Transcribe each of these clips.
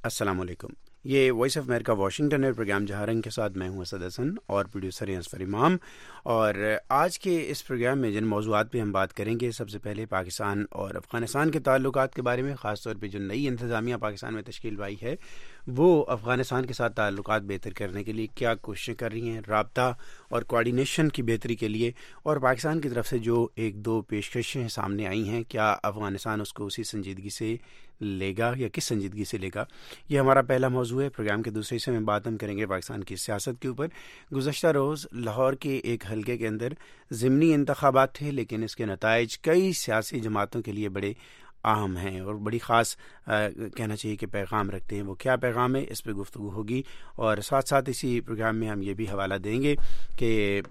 السلام علیکم. یہ وائس آف امریکہ واشنگٹن ہے. پروگرام جہاں رنگ کے ساتھ میں ہوں اسد حسن اور پروڈیوسر ہیں اصفر امام. اور آج کے اس پروگرام میں جن موضوعات پہ ہم بات کریں گے، سب سے پہلے پاکستان اور افغانستان کے تعلقات کے بارے میں، خاص طور پہ جو نئی انتظامیہ پاکستان میں تشکیل پائی ہے وہ افغانستان کے ساتھ تعلقات بہتر کرنے کے لیے کیا کوششیں کر رہی ہیں، رابطہ اور کوآرڈینیشن کی بہتری کے لیے، اور پاکستان کی طرف سے جو ایک دو پیشکشیں سامنے آئی ہیں، کیا افغانستان اس کو اسی سنجیدگی سے لے گا یا کس سنجیدگی سے لے گا. یہ ہمارا پہلا موضوع ہے. پروگرام کے دوسرے حصے میں بات ہم کریں گے پاکستان کی سیاست کے اوپر. گزشتہ روز لاہور کے ایک حلقے کے اندر ضمنی انتخابات تھے، لیکن اس کے نتائج کئی سیاسی جماعتوں کے لیے بڑے اہم ہیں اور بڑی خاص کہنا چاہیے کہ پیغام رکھتے ہیں. وہ کیا پیغام ہے، اس پہ گفتگو ہوگی. اور ساتھ ساتھ اسی پروگرام میں ہم یہ بھی حوالہ دیں گے کہ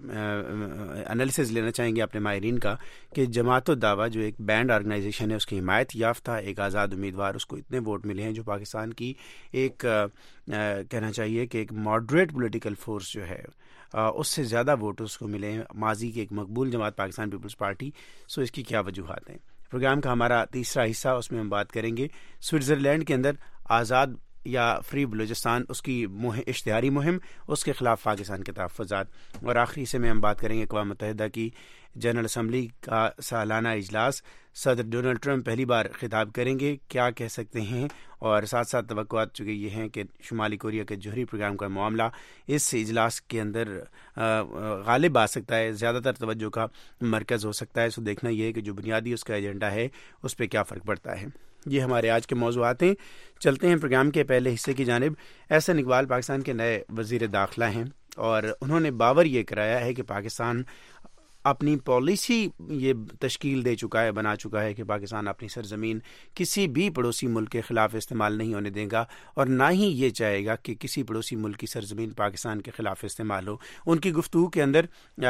انالیسز لینا چاہیں گے اپنے ماہرین کا کہ جماعت الدعوہ جو ایک بینڈ آرگنائزیشن ہے، اس کی حمایت یافتہ ایک آزاد امیدوار، اس کو اتنے ووٹ ملے ہیں جو پاکستان کی ایک کہنا چاہیے کہ ایک ماڈریٹ پولیٹیکل فورس جو ہے اس سے زیادہ ووٹ اس کو ملے ہیں، ماضی کی ایک مقبول جماعت پاکستان پیپلز پارٹی. سو اس کی کیا وجوہات ہیں. پروگرام کا ہمارا تیسرا حصہ، اس میں ہم بات کریں گے سوئٹزرلینڈ کے اندر آزاد یا فری بلوچستان، اس کی اشتہاری مہم، اس کے خلاف پاکستان کے تحفظات. اور آخری حصے میں ہم بات کریں گے اقوام متحدہ کی جنرل اسمبلی کا سالانہ اجلاس. صدر ڈونلڈ ٹرمپ پہلی بار خطاب کریں گے، کیا کہہ سکتے ہیں، اور ساتھ ساتھ توقعات چونکہ یہ ہیں کہ شمالی کوریا کے جوہری پروگرام کا معاملہ اس اجلاس کے اندر غالب آ سکتا ہے، زیادہ تر توجہ کا مرکز ہو سکتا ہے. سو دیکھنا یہ ہے کہ جو بنیادی اس کا ایجنڈا ہے اس پہ کیا فرق پڑتا ہے. یہ ہمارے آج کے موضوعات ہیں. چلتے ہیں پروگرام کے پہلے حصے کی جانب. احسن اقبال پاکستان کے نئے وزیر داخلہ ہیں اور انہوں نے باور یہ کرایا ہے کہ پاکستان اپنی پالیسی یہ تشکیل دے چکا ہے، بنا چکا ہے کہ پاکستان اپنی سرزمین کسی بھی پڑوسی ملک کے خلاف استعمال نہیں ہونے دے گا، اور نہ ہی یہ چاہے گا کہ کسی پڑوسی ملک کی سرزمین پاکستان کے خلاف استعمال ہو. ان کی گفتگو کے اندر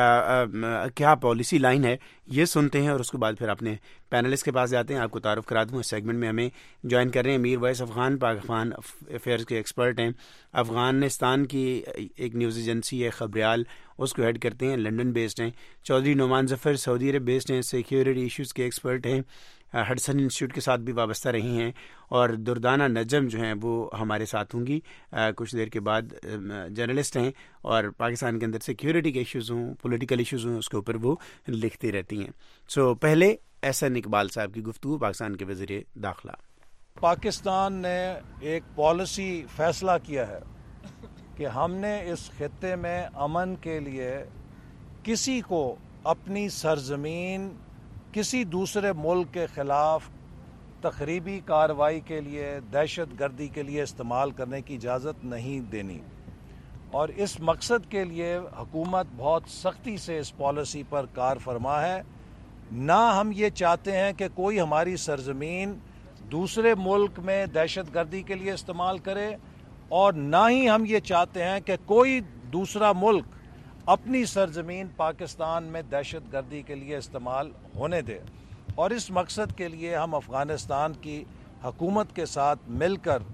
کیا پالیسی لائن ہے یہ سنتے ہیں، اور اس کے بعد پھر اپنے پینلسٹ کے پاس جاتے ہیں. آپ کو تعارف کرا دوں، اس سیگمنٹ میں ہمیں جوائن کر رہے ہیں میر ویس افغان، پاکستان افیئرز کے ایکسپرٹ ہیں. افغانستان کی ایک نیوز ایجنسی ہے خبریال، اس کو ہیڈ کرتے ہیں، لنڈن بیسڈ ہیں. چودھری نعمان ظفر سعودی عرب بیسڈ ہیں، سیکیورٹی ایشوز کے ایکسپرٹ ہیں، ہڈسن انسٹیٹیوٹ کے ساتھ بھی وابستہ رہی ہیں. اور دردانہ نجم جو ہیں وہ ہمارے ساتھ ہوں گی کچھ دیر کے بعد. جرنلسٹ ہیں اور پاکستان کے اندر سیکیورٹی کے ایشوز ہوں، پولیٹیکل ایشوز ہوں، اس کے اوپر وہ لکھتی رہتی ہیں. سو پہلے احسن اقبال صاحب کی گفتگو، پاکستان کے وزیر داخلہ. پاکستان نے ایک پالیسی فیصلہ کیا ہے کہ ہم نے اس خطے میں امن کے لیے کسی کو اپنی سرزمین کسی دوسرے ملک کے خلاف تخریبی کارروائی کے لیے، دہشت گردی کے لیے استعمال کرنے کی اجازت نہیں دینی. اور اس مقصد کے لیے حکومت بہت سختی سے اس پالیسی پر کار فرما ہے. نہ ہم یہ چاہتے ہیں کہ کوئی ہماری سرزمین دوسرے ملک میں دہشت گردی کے لیے استعمال کرے، اور نہ ہی ہم یہ چاہتے ہیں کہ کوئی دوسرا ملک اپنی سرزمین پاکستان میں دہشت گردی کے لیے استعمال ہونے دے. اور اس مقصد کے لیے ہم افغانستان کی حکومت کے ساتھ مل کر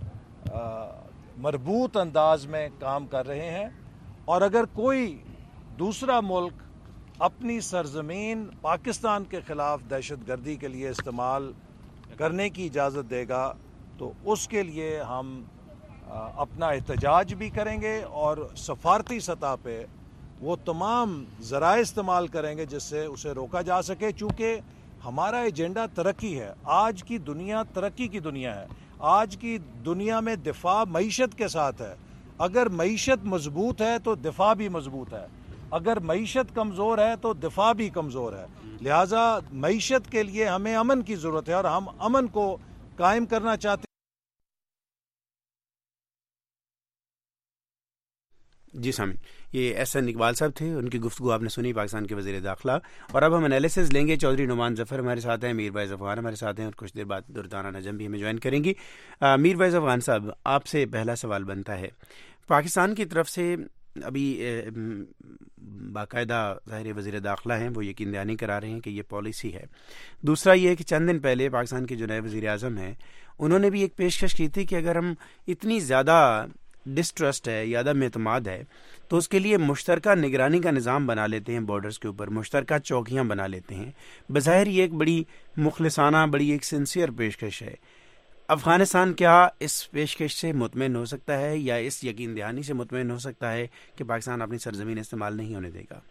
مربوط انداز میں کام کر رہے ہیں. اور اگر کوئی دوسرا ملک اپنی سرزمین پاکستان کے خلاف دہشت گردی کے لیے استعمال کرنے کی اجازت دے گا تو اس کے لیے ہم اپنا احتجاج بھی کریں گے، اور سفارتی سطح پہ وہ تمام ذرائع استعمال کریں گے جس سے اسے روکا جا سکے. چونکہ ہمارا ایجنڈا ترقی ہے. آج کی دنیا ترقی کی دنیا ہے. آج کی دنیا میں دفاع معیشت کے ساتھ ہے. اگر معیشت مضبوط ہے تو دفاع بھی مضبوط ہے، اگر معیشت کمزور ہے تو دفاع بھی کمزور ہے. لہٰذا معیشت کے لیے ہمیں امن کی ضرورت ہے، اور ہم امن کو قائم کرنا چاہتے ہیں. جی سامعین، یہ احسن اقبال صاحب تھے، ان کی گفتگو آپ نے سنی، پاکستان کے وزیر داخلہ. اور اب ہم انالیسز لیں گے. چودھری نعمان ظفر ہمارے ساتھ ہیں، میر ویس افغان ہمارے ساتھ ہیں، اور کچھ دیر بعد دردانہ نجم بھی ہمیں جوائن کریں گی. میر ویس افغان صاحب، آپ سے پہلا سوال بنتا ہے، پاکستان کی طرف سے ابھی باقاعدہ ظاہر وزیر داخلہ ہیں، وہ یقین دہانی کرا رہے ہیں کہ یہ پالیسی ہے. دوسرا یہ کہ چند دن پہلے پاکستان کے جو نئے وزیر اعظم ہیں انہوں نے بھی ایک پیشکش کی تھی کہ اگر ہم اتنی زیادہ ڈسٹرسٹ ہے یا عدم اعتماد ہے تو اس کے لیے مشترکہ نگرانی کا نظام بنا لیتے ہیں، بارڈرز کے اوپر مشترکہ چوکیاں بنا لیتے ہیں. بظاہر یہ ایک بڑی مخلصانہ، بڑی ایک سنسیئر پیشکش ہے. افغانستان کیا اس پیشکش سے مطمئن ہو سکتا ہے یا اس یقین دہانی سے مطمئن ہو سکتا ہے کہ پاکستان اپنی سرزمین استعمال نہیں ہونے دے گا؟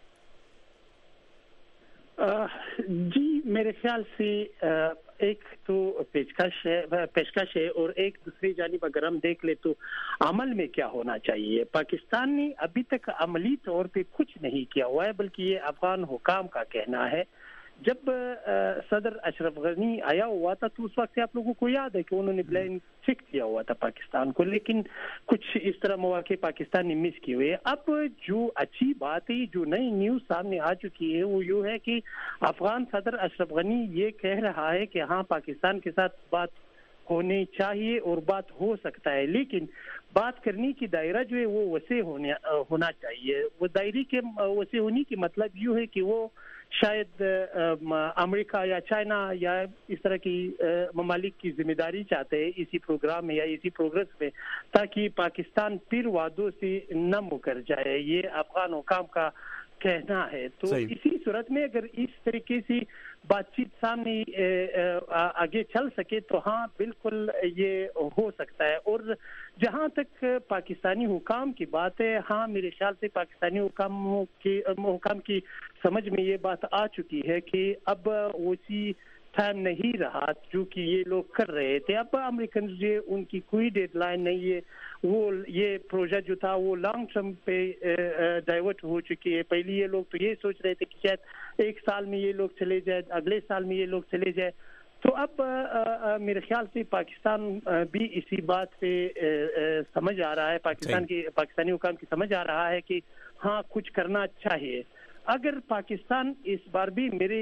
جی میرے خیال سے ایک تو پیشکش ہے اور ایک دوسری جانب اگر ہم دیکھ لیں تو عمل میں کیا ہونا چاہیے. پاکستان نے ابھی تک عملی طور پہ کچھ نہیں کیا ہوا ہے، بلکہ یہ افغان حکام کا کہنا ہے. جب صدر اشرف غنی آیا ہوا تھا تو اس وقت سے آپ لوگوں کو یاد ہے کہ انہوں نے بلین چیک کیا ہوا تھا پاکستان کو، لیکن کچھ اس طرح مواقع پاکستان نے مس کیے ہوئے. اب جو اچھی بات ہے، جو نئی نیوز سامنے آ چکی ہے، وہ یہ ہے کہ افغان صدر اشرف غنی یہ کہہ رہا ہے کہ ہاں پاکستان کے ساتھ بات ہونی چاہیے اور بات ہو سکتا ہے، لیکن بات کرنے کی دائرہ جو ہے وہ وسیع ہونا چاہیے. وہ دائرے کے وسیع ہونے کی مطلب یہ ہے کہ وہ شاید امریکہ یا چائنا یا اس طرح کی ممالک کی ذمہ داری چاہتے ہیں اسی پروگرام میں یا اسی پروگرس میں، تاکہ پاکستان پھر وعدوں سے نہ مکر جائے. یہ افغان حکام کا کہنا ہے. تو اسی صورت میں اگر اس طریقے سے بات چیت سامنے آگے چل سکے تو ہاں بالکل یہ ہو سکتا ہے. اور جہاں تک پاکستانی حکام کی بات ہے، ہاں میرے خیال سے پاکستانی حکام کی سمجھ میں یہ بات آ چکی ہے کہ اب اسی ٹائم نہیں رہا جو کہ یہ لوگ کر رہے تھے. اب امریکن جو ان کی کوئی ڈیڈ لائن نہیں ہے، وہ یہ پروجیکٹ جو تھا وہ لانگ ٹرم پہ ڈائیورٹ ہو چکی ہے. پہلے یہ لوگ تو یہ سوچ رہے تھے کہ شاید ایک سال میں یہ لوگ چلے جائے، اگلے سال میں یہ لوگ چلے جائے. تو اب میرے خیال سے پاکستان بھی اسی بات پہ سمجھ آ رہا ہے، پاکستانی حکام کی سمجھ آ رہا ہے کہ ہاں کچھ کرنا چاہیے. اگر پاکستان اس بار بھی میرے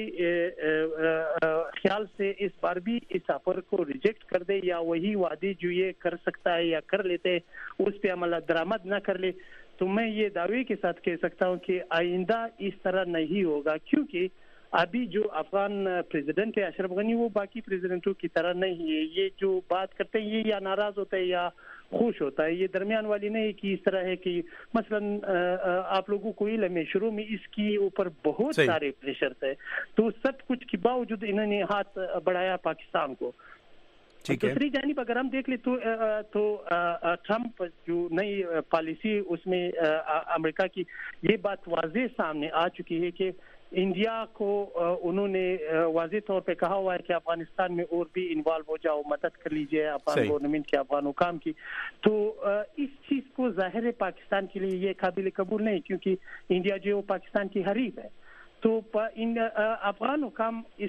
خیال سے اس بار بھی اس آفر کو ریجیکٹ کر دے یا وہی وعدے جو یہ کر سکتا ہے یا کر لیتے اس پہ عمل درآمد نہ کر لے، تو میں یہ دعوے کے ساتھ کہہ سکتا ہوں کہ آئندہ اس طرح نہیں ہوگا. کیونکہ ابھی جو افغان پریزیڈنٹ ہے اشرف غنی وہ باقی پریزیڈنٹوں کی طرح نہیں ہے. یہ جو بات کرتے ہیں یہ یا ناراض ہوتا ہے یا خوش ہوتا ہے. یہ درمیان والی نہیں کہ اس طرح ہے کہ مثلا آپ لوگوں کو علم ہے شروع میں اس کی اوپر بہت سارے پریشر تھے، تو سب کچھ کے باوجود انہوں نے ہاتھ بڑھایا پاکستان کو. دوسری جانب اگر ہم دیکھ لیں تو ٹرمپ جو نئی پالیسی اس میں امریکہ کی یہ بات واضح سامنے آ چکی ہے کہ انڈیا کو انہوں نے واضح طور پہ کہا ہوا ہے کہ افغانستان میں اور بھی انوالو ہو جاؤ، مدد کر لیجیے افغان گورنمنٹ کے، افغان حکام کی. تو اس چیز کو ظاہر ہے پاکستان کے لیے یہ قابل قبول نہیں، کیونکہ انڈیا جو ہے وہ پاکستان کی حریف ہے. تو افغان حکام اس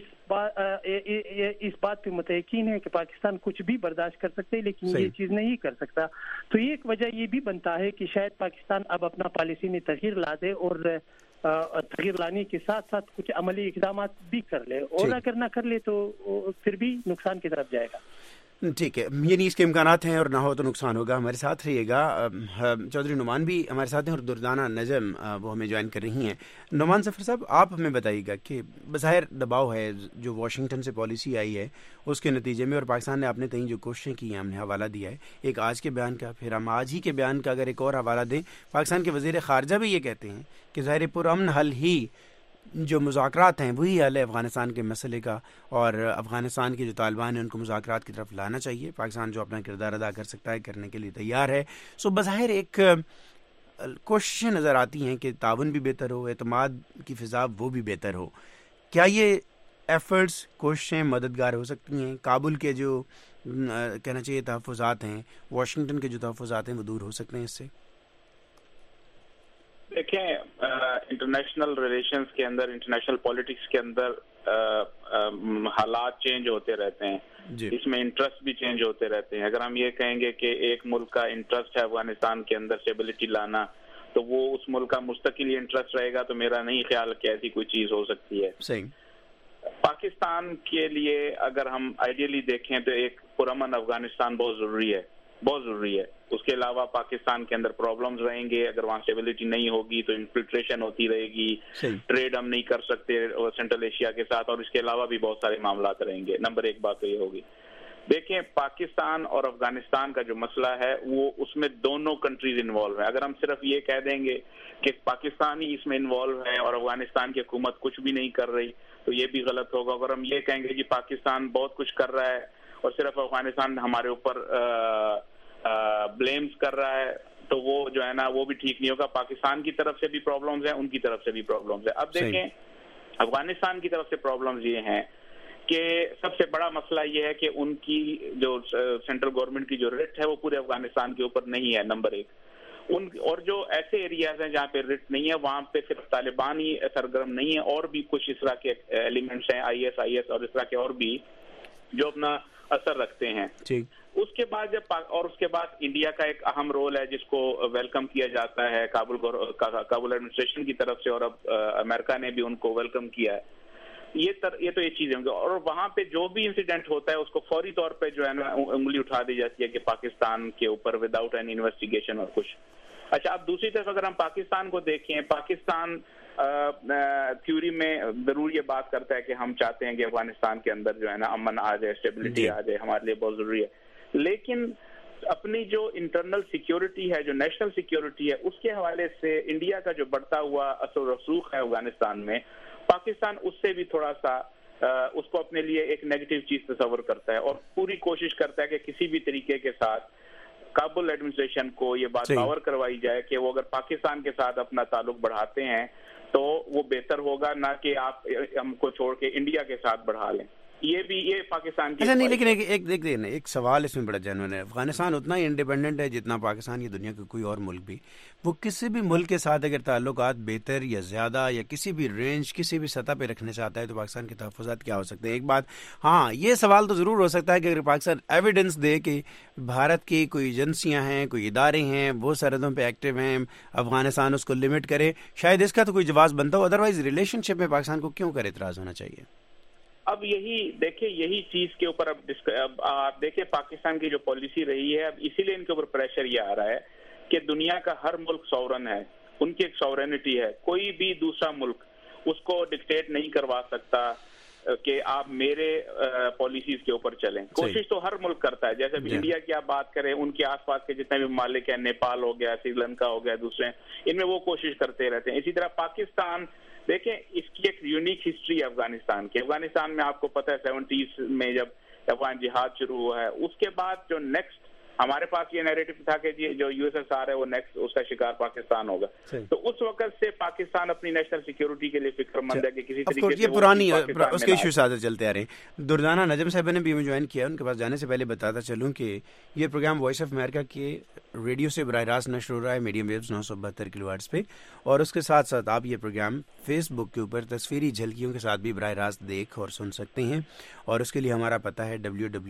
بات پہ متعین ہے کہ پاکستان کچھ بھی برداشت کر سکتے لیکن یہ چیز نہیں کر سکتا. تو ایک وجہ یہ بھی بنتا ہے کہ شاید پاکستان اب اپنا پالیسی میں تغیر لا دے اور تغیر لانے کے ساتھ ساتھ کچھ عملی اقدامات بھی کر لے، اور اگر نہ کر لے تو پھر بھی نقصان کی طرف جائے گا. ٹھیک ہے، یعنی اس کے امکانات ہیں اور نہ ہو تو نقصان ہوگا. ہمارے ساتھ رہیے گا. چودھری نعمان بھی ہمارے ساتھ ہیں اور دردانہ نجم وہ ہمیں جوائن کر رہی ہیں. نعمان ظفر صاحب، آپ ہمیں بتائیے گا کہ بظاہر دباؤ ہے جو واشنگٹن سے پالیسی آئی ہے اس کے نتیجے میں، اور پاکستان نے اپنے تئیں جو کوششیں کی ہیں ہم نے حوالہ دیا ہے ایک آج کے بیان کا، پھر ہم آج ہی کے بیان کا اگر ایک اور حوالہ دیں، پاکستان کے وزیر خارجہ بھی یہ کہتے ہیں کہ ظاہر پرامن حل ہی جو مذاکرات ہیں وہی حل ہے افغانستان کے مسئلے کا، اور افغانستان کے جو طالبان ہیں ان کو مذاکرات کی طرف لانا چاہیے. پاکستان جو اپنا کردار ادا کر سکتا ہے کرنے کے لیے تیار ہے. سو بظاہر ایک کوششیں نظر آتی ہیں کہ تعاون بھی بہتر ہو، اعتماد کی فضا وہ بھی بہتر ہو. کیا یہ ایفرٹس، کوششیں مددگار ہو سکتی ہیں؟ کابل کے جو کہنا چاہیے تحفظات ہیں، واشنگٹن کے جو تحفظات ہیں وہ دور ہو سکتے ہیں اس سے؟ دیکھیں، انٹرنیشنل ریلیشنز کے اندر، انٹرنیشنل پالیٹکس کے اندر حالات چینج ہوتے رہتے ہیں. اس میں انٹرسٹ بھی چینج ہوتے رہتے ہیں. اگر ہم یہ کہیں گے کہ ایک ملک کا انٹرسٹ ہے افغانستان کے اندر اسٹیبلٹی لانا، تو وہ اس ملک کا مستقل انٹرسٹ رہے گا، تو میرا نہیں خیال کہ ایسی کوئی چیز ہو سکتی ہے. صحیح. پاکستان کے لیے اگر ہم آئیڈیلی دیکھیں تو ایک پرامن افغانستان بہت ضروری ہے، بہت ضروری ہے. اس کے علاوہ پاکستان کے اندر پرابلمز رہیں گے. اگر وہاں اسٹیبلٹی نہیں ہوگی تو انفلٹریشن ہوتی رہے گی، ٹریڈ ہم نہیں کر سکتے سینٹرل ایشیا کے ساتھ، اور اس کے علاوہ بھی بہت سارے معاملات رہیں گے. نمبر ایک بات تو یہ ہوگی. دیکھیں، پاکستان اور افغانستان کا جو مسئلہ ہے وہ اس میں دونوں کنٹریز انوالو ہیں. اگر ہم صرف یہ کہہ دیں گے کہ پاکستان ہی اس میں انوالو ہے اور افغانستان کی حکومت کچھ بھی نہیں کر رہی تو یہ بھی غلط ہوگا. اگر ہم یہ کہیں گے کہ پاکستان بہت کچھ کر رہا ہے اور صرف افغانستان ہمارے اوپر بلیمز کر رہا ہے تو وہ جو ہے نا وہ بھی ٹھیک نہیں ہوگا. پاکستان کی طرف سے بھی پرابلمز ہیں, ان کی طرف سے بھی پرابلمز ہیں. اب دیکھیں افغانستان کی طرف سے پرابلمز یہ ہیں کہ سب سے بڑا مسئلہ یہ ہے کہ ان کی جو سینٹرل گورنمنٹ کی جو رٹ ہے وہ پورے افغانستان کے اوپر نہیں ہے, نمبر ایک. اور جو ایسے ایریاز ہیں جہاں پہ رٹ نہیں ہے وہاں پہ صرف طالبان ہی سرگرم نہیں ہے, اور بھی کچھ اس طرح کے ایلیمنٹس ہیں, آئی ایس اور اس طرح کے اور بھی جو اپنا اثر رکھتے ہیں. اس کے بعد اس کے بعد انڈیا کا ایک اہم رول ہے جس کو ویلکم کیا جاتا ہے کابل ایڈمنسٹریشن کی طرف سے, اور اب امریکہ نے بھی ان کو ویلکم کیا ہے. یہ تو یہ چیزیں ہوں گی, اور وہاں پہ جو بھی انسیڈنٹ ہوتا ہے اس کو فوری طور پہ جو ہے نا انگلی اٹھا دی جاتی ہے کہ پاکستان کے اوپر وداؤٹ اینی انویسٹیگیشن اور کچھ. اچھا, اب دوسری طرف اگر ہم پاکستان کو دیکھیں, پاکستان تھیوری میں ضرور یہ بات کرتا ہے کہ ہم چاہتے ہیں کہ افغانستان کے اندر جو ہے نا امن آ جائے, اسٹیبلٹی آ جائے, ہمارے لیے بہت ضروری ہے. لیکن اپنی جو انٹرنل سیکیورٹی ہے, جو نیشنل سیکیورٹی ہے, اس کے حوالے سے انڈیا کا جو بڑھتا ہوا اثر و رسوخ ہے افغانستان میں, پاکستان اس سے بھی تھوڑا سا اس کو اپنے لیے ایک نیگیٹو چیز تصور کرتا ہے, اور پوری کوشش کرتا ہے کہ کسی بھی طریقے کے ساتھ کابل ایڈمنسٹریشن کو یہ بات باور کروائی جائے کہ وہ اگر پاکستان کے ساتھ اپنا تعلق بڑھاتے ہیں تو وہ بہتر ہوگا, نہ کہ آپ ہم کو چھوڑ کے انڈیا کے ساتھ بڑھا لیں. یہ پاکستان کی نہیں, لیکن ایک سوال اس میں بڑا جینوئن ہے. افغانستان اتنا ہی انڈیپینڈنٹ ہے جتنا پاکستان یا دنیا کا کوئی اور ملک بھی. وہ کسی بھی ملک کے ساتھ اگر تعلقات بہتر یا زیادہ یا کسی بھی رینج کسی بھی سطح پہ رکھنا چاہتا ہے تو پاکستان کے تحفظات کیا ہو سکتے ہیں؟ ایک بات ہاں, یہ سوال تو ضرور ہو سکتا ہے کہ اگر پاکستان ایویڈنس دے کہ بھارت کی کوئی ایجنسیاں ہیں, کوئی ادارے ہیں, وہ سرحدوں پہ ایکٹیو ہیں, افغانستان اس کو لمٹ کرے, شاید اس کا تو کوئی جواز بنتا ہو. ادروائز ریلیشن شپ میں پاکستان کو کیوں کر اعتراض ہونا چاہیے؟ اب یہی چیز کے اوپر اب آپ دیکھیں پاکستان کی جو پالیسی رہی ہے, اب اسی لیے ان کے اوپر پریشر یہ آ رہا ہے کہ دنیا کا ہر ملک سورن ہے, ان کی ایک سورینٹی ہے, کوئی بھی دوسرا ملک اس کو ڈکٹیٹ نہیں کروا سکتا کہ آپ میرے پالیسیز کے اوپر چلیں. کوشش تو ہر ملک کرتا ہے, جیسے انڈیا کی آپ بات کریں, ان کے آس پاس کے جتنے بھی ممالک ہیں, نیپال ہو گیا, سری لنکا ہو گیا, دوسرے, ان میں وہ کوشش کرتے رہتے ہیں. اسی طرح پاکستان دیکھیں, اس کی ایک یونیک ہسٹری ہے افغانستان کی. افغانستان میں آپ کو پتہ ہے 70s میں جب افغان جہاد شروع ہوا ہے, اس کے بعد جو نیکسٹ ہمارے پاس یہ نیریٹو تھا کہ جو یو ایس ایس آر ہے وہ نیکسٹ اس کا شکار پاکستان ہوگا. تو اس وقت سے پاکستان اپنی نیشنل سیکیورٹی کے لیے فکر مند ہے کہ کسی طریقے سے یہ پرانی اس کے ایشوز آتے چلتے آ رہے ہیں. دردانہ نجم صاحب نے بھی ہمیں جوائن کیا, ان کے پاس جانے سے پہلے بتاتا چلوں کہ یہ پروگرام وائس آف امریکہ کے ریڈیو سے براہ راست نشر ہو رہا ہے, میڈیم ویوز 972 کلو ہرٹز پہ, اور اس کے ساتھ ساتھ آپ یہ پروگرام فیس بک کے اوپر تصویری جھلکیوں کے ساتھ بھی براہ راست دیکھ اور سن سکتے ہیں. اور اس کے لیے ہمارا پتہ ہے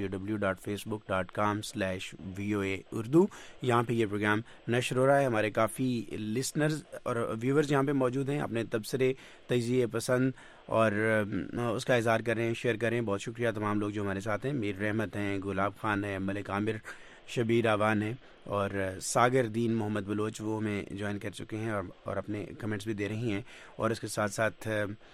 www.facebook.com/VOA اردو. یہاں پہ یہ پروگرام نشر ہو رہا ہے. ہمارے کافی لسنرز اور ویورز یہاں پہ موجود ہیں, اپنے تبصرے, تجزیے, پسند اور اس کا اظہار کریں, شیئر کریں. بہت شکریہ تمام لوگ جو ہمارے ساتھ ہیں. میر رحمت ہیں, گلاب خان ہیں, ملک عامر, شبیر آوان ہیں, اور ساگر دین محمد بلوچ وہ ہمیں جوائن کر چکے ہیں اور اپنے کمنٹس بھی دے رہی ہیں. اور اس کے ساتھ ساتھ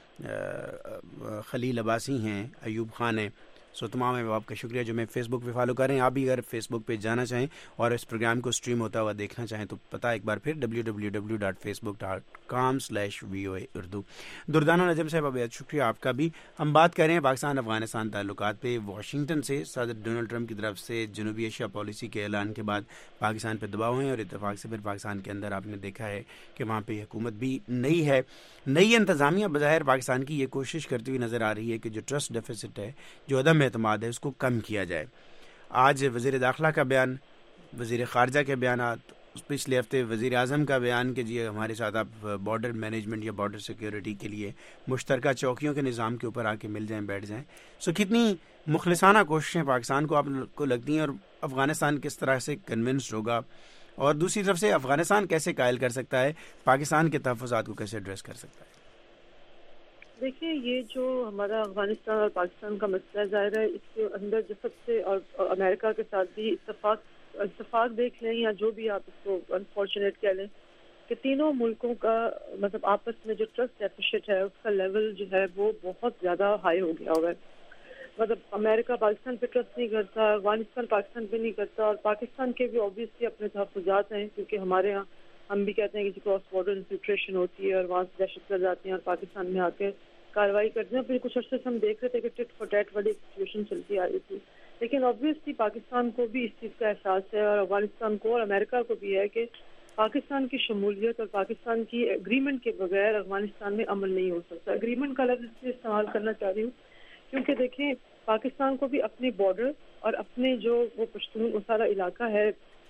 خلیل عباسی ہیں, ایوب خان ہیں. سو تمام آپ کا شکریہ جو میں فیس بک پہ فالو کر رہے ہیں. آپ بھی اگر فیس بک پہ جانا چاہیں اور اس پروگرام کو اسٹریم ہوتا ہوا دیکھنا چاہیں تو پتہ ایک بار پھر www.facebook.com/VOA اردو. دردانہ نجم صاحب بہت شکریہ آپ کا بھی. ہم بات کر رہے ہیں پاکستان افغانستان تعلقات پہ. واشنگٹن سے صدر ڈونلڈ ٹرمپ کی طرف سے جنوبی ایشیا پالیسی کے اعلان کے بعد پاکستان پہ دباؤ ہیں, اور اتفاق سے پھر پاکستان کے اندر آپ نے دیکھا ہے کہ وہاں پہ حکومت بھی نئی ہے. نئی انتظامیہ بظاہر پاکستان کی یہ کوشش کرتی ہوئی نظر آ رہی ہے کہ جو ٹرسٹ ڈیفیسٹ ہے, جو عدم اعتماد ہے, اس کو کم کیا جائے. آج وزیر داخلہ کا بیان, وزیر خارجہ کے بیانات, پچھلے ہفتے وزیر اعظم کا بیان کہ جی ہمارے ساتھ آپ بارڈر مینجمنٹ یا بارڈر سیکیورٹی کے لیے مشترکہ چوکیوں کے نظام کے اوپر آ کے مل جائیں, بیٹھ جائیں. سو کتنی مخلصانہ کوششیں پاکستان کو آپ کو لگتی ہیں, اور افغانستان کس طرح سے کنونسڈ ہوگا, اور دوسری طرف سے افغانستان کیسے قائل کر سکتا ہے, پاکستان کے تحفظات کو کیسے ایڈریس کر سکتا ہے؟ دیکھیے, یہ جو ہمارا افغانستان اور پاکستان کا مسئلہ ظاہر ہے, اس کے اندر جو سب سے, اور امریکہ کے ساتھ بھی اتفاق دیکھ لیں یا جو بھی آپ اس کو انفارچونیٹ کہہ لیں, کہ تینوں ملکوں کا مطلب آپس میں جو ٹرسٹ ڈیفیسٹ ہے اس کا لیول جو ہے وہ بہت زیادہ ہائی ہو گیا ہوا ہے. مطلب امریکہ پاکستان پہ ٹرسٹ نہیں کرتا, افغانستان پاکستان پہ نہیں کرتا, اور پاکستان کے بھی اوبیسلی اپنے تحفظات ہیں, کیونکہ ہمارے یہاں ہم بھی کہتے ہیں کہ کراس بارڈر انفلٹریشن ہوتی ہے اور وہاں سے دہشت گرد آتے ہیں اور پاکستان میں آ کے کارروائی کرتے ہیں. پھر کچھ عرصے سے ہم دیکھ رہے تھے کہ ٹٹ فار ٹیٹ والی سچویشن چلتی آ رہی تھی, لیکن obviously پاکستان کو بھی اس چیز کا احساس ہے اور افغانستان کو اور امریکہ کو بھی ہے کہ پاکستان کی شمولیت اور پاکستان کی اگریمنٹ کے بغیر افغانستان میں عمل نہیں ہو سکتا. اگریمنٹ کا لفظ اس لیے استعمال کرنا چاہ رہی ہوں کیونکہ دیکھیں پاکستان کو بھی اپنے بارڈر اور اپنے جو وہ پشتون وہ سارا علاقہ ہے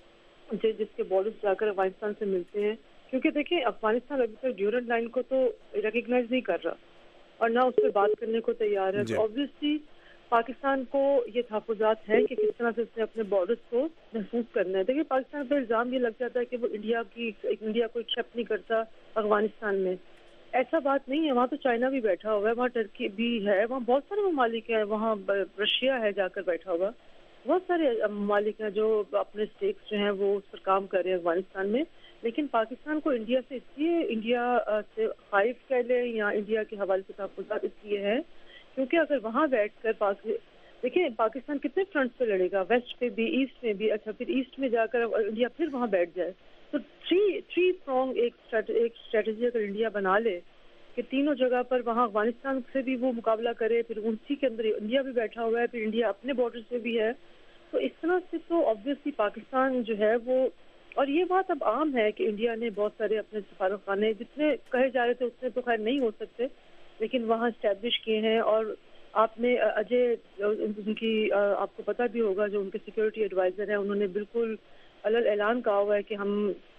جس کے بارڈرز جا کر افغانستان سے ملتے ہیں, کیونکہ دیکھیں افغانستان ابھی تک ڈیورنٹ لائن کو تو ریکگنائز نہیں کر رہا اور نہ اس پہ بات کرنے کو تیار ہے. اوبویسلی پاکستان کو یہ تحفظات ہیں کہ کس طرح سے اس نے اپنے بارڈرز کو محفوظ کرنا ہے. دیکھیں پاکستان پہ الزام یہ لگ جاتا ہے کہ وہ انڈیا کو ایکسیپٹ نہیں کرتا افغانستان میں. ایسا بات نہیں ہے, وہاں تو چائنا بھی بیٹھا ہوا ہے, وہاں ٹرکی بھی ہے, وہاں بہت سارے ممالک ہیں, وہاں رشیا ہے جا کر بیٹھا ہوا, بہت سارے ممالک ہیں جو اپنے اسٹیکس جو ہیں وہ اس پر کام کر رہے ہیں افغانستان میں. لیکن پاکستان کو انڈیا سے اس لیے انڈیا سے خائف کہہ لیں یا انڈیا کے حوالے سے تحفظات اس لیے ہے کیونکہ اگر وہاں بیٹھ کر دیکھیں پاکستان کتنے فرنٹس پہ لڑے گا, ویسٹ پہ بھی, ایسٹ میں بھی, اچھا پھر ایسٹ میں جا کر انڈیا پھر وہاں بیٹھ جائے تو تھری پرونگ ایک اسٹریٹجی اگر انڈیا بنا لے کہ تینوں جگہ پر وہاں افغانستان سے بھی وہ مقابلہ کرے, پھر اسی کے اندر انڈیا بھی بیٹھا ہوا ہے, پھر انڈیا اپنے بارڈر سے بھی ہے, تو اس طرح سے تو آبویسلی پاکستان جو ہے وہ, اور یہ بات اب عام ہے کہ انڈیا نے بہت سارے اپنے سفارت خانے جتنے کہے جا رہے تھے اتنے تو خیر نہیں ہو سکتے لیکن وہاں اسٹیبلش کیے ہیں. اور آپ نے اجے ان کی آپ کو پتہ بھی ہوگا جو ان کے سیکورٹی ایڈوائزر ہیں, انہوں نے بالکل اعلان کہا ہوا ہے کہ ہم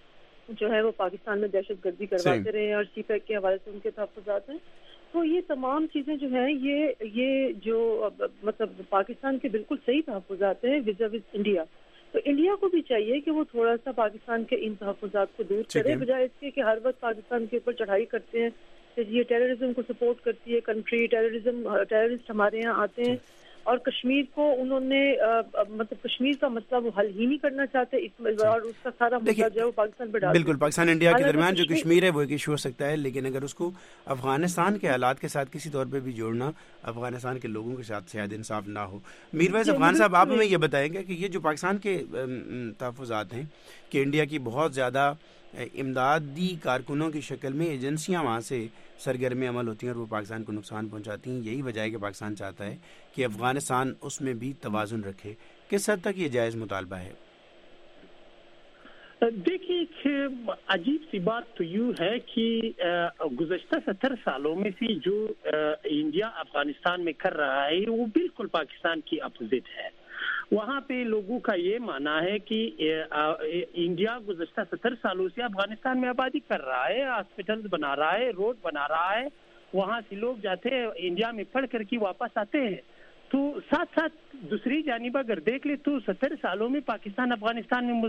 جو ہے وہ پاکستان میں دہشت گردی کرواتے رہے ہیں اور سی پیک کے حوالے سے ان کے تحفظات ہیں. تو یہ تمام چیزیں جو ہیں یہ جو مطلب پاکستان کے بالکل صحیح تحفظات ہیں ویزا انڈیا. تو انڈیا کو بھی چاہیے کہ وہ تھوڑا سا پاکستان کے ان تحفظات کو دور کرے بجائے اس کے کہ ہر وقت پاکستان کے اوپر چڑھائی کرتے ہیں کہ یہ ٹیررزم کو سپورٹ کرتی ہے کنٹری, ٹیررسٹ ہمارے یہاں آتے ہیں. اور کشمیر کو انہوں نے مطلب کشمیر کا مسئلہ وہ حل ہی نہیں کرنا چاہتے اور اس کا سارا مسئلہ جو ہے وہ پاکستان پہ ڈال. بالکل, پاکستان انڈیا کے درمیان جو کشمیر ہے وہ ایک ایشو ہو سکتا ہے, لیکن اگر اس کو افغانستان کے حالات کے ساتھ کسی طور پہ بھی جوڑنا افغانستان کے لوگوں کے ساتھ شاید انصاف نہ ہو. میرویس افغان صاحب, آپ ہمیں یہ بتائیں گے کہ یہ جو پاکستان کے تحفظات ہیں کہ انڈیا کی بہت زیادہ امدادی کارکنوں کی شکل میں ایجنسیاں وہاں سے سرگرم عمل ہوتی ہیں اور وہ پاکستان کو نقصان پہنچاتی ہیں, یہی وجہ ہے کہ پاکستان چاہتا ہے کہ افغانستان اس میں بھی توازن رکھے. کس حد تک یہ جائز مطالبہ ہے؟ دیکھیے عجیب سی بات تو یوں ہے کہ گزشتہ 70 سالوں میں سے جو انڈیا افغانستان میں کر رہا ہے وہ بالکل پاکستان کی اپوزٹ ہے. وہاں پہ لوگوں کا یہ ماننا ہے کہ انڈیا گزشتہ 70 سالوں سے افغانستان میں آبادی کر رہا ہے, ہاسپٹلز بنا رہا ہے, روڈ بنا رہا ہے, وہاں سے لوگ جاتے ہیں انڈیا میں پڑھ کر کے واپس آتے ہیں. تو ساتھ ساتھ دوسری جانب اگر دیکھ لے تو 70 سالوں میں پاکستان افغانستان میں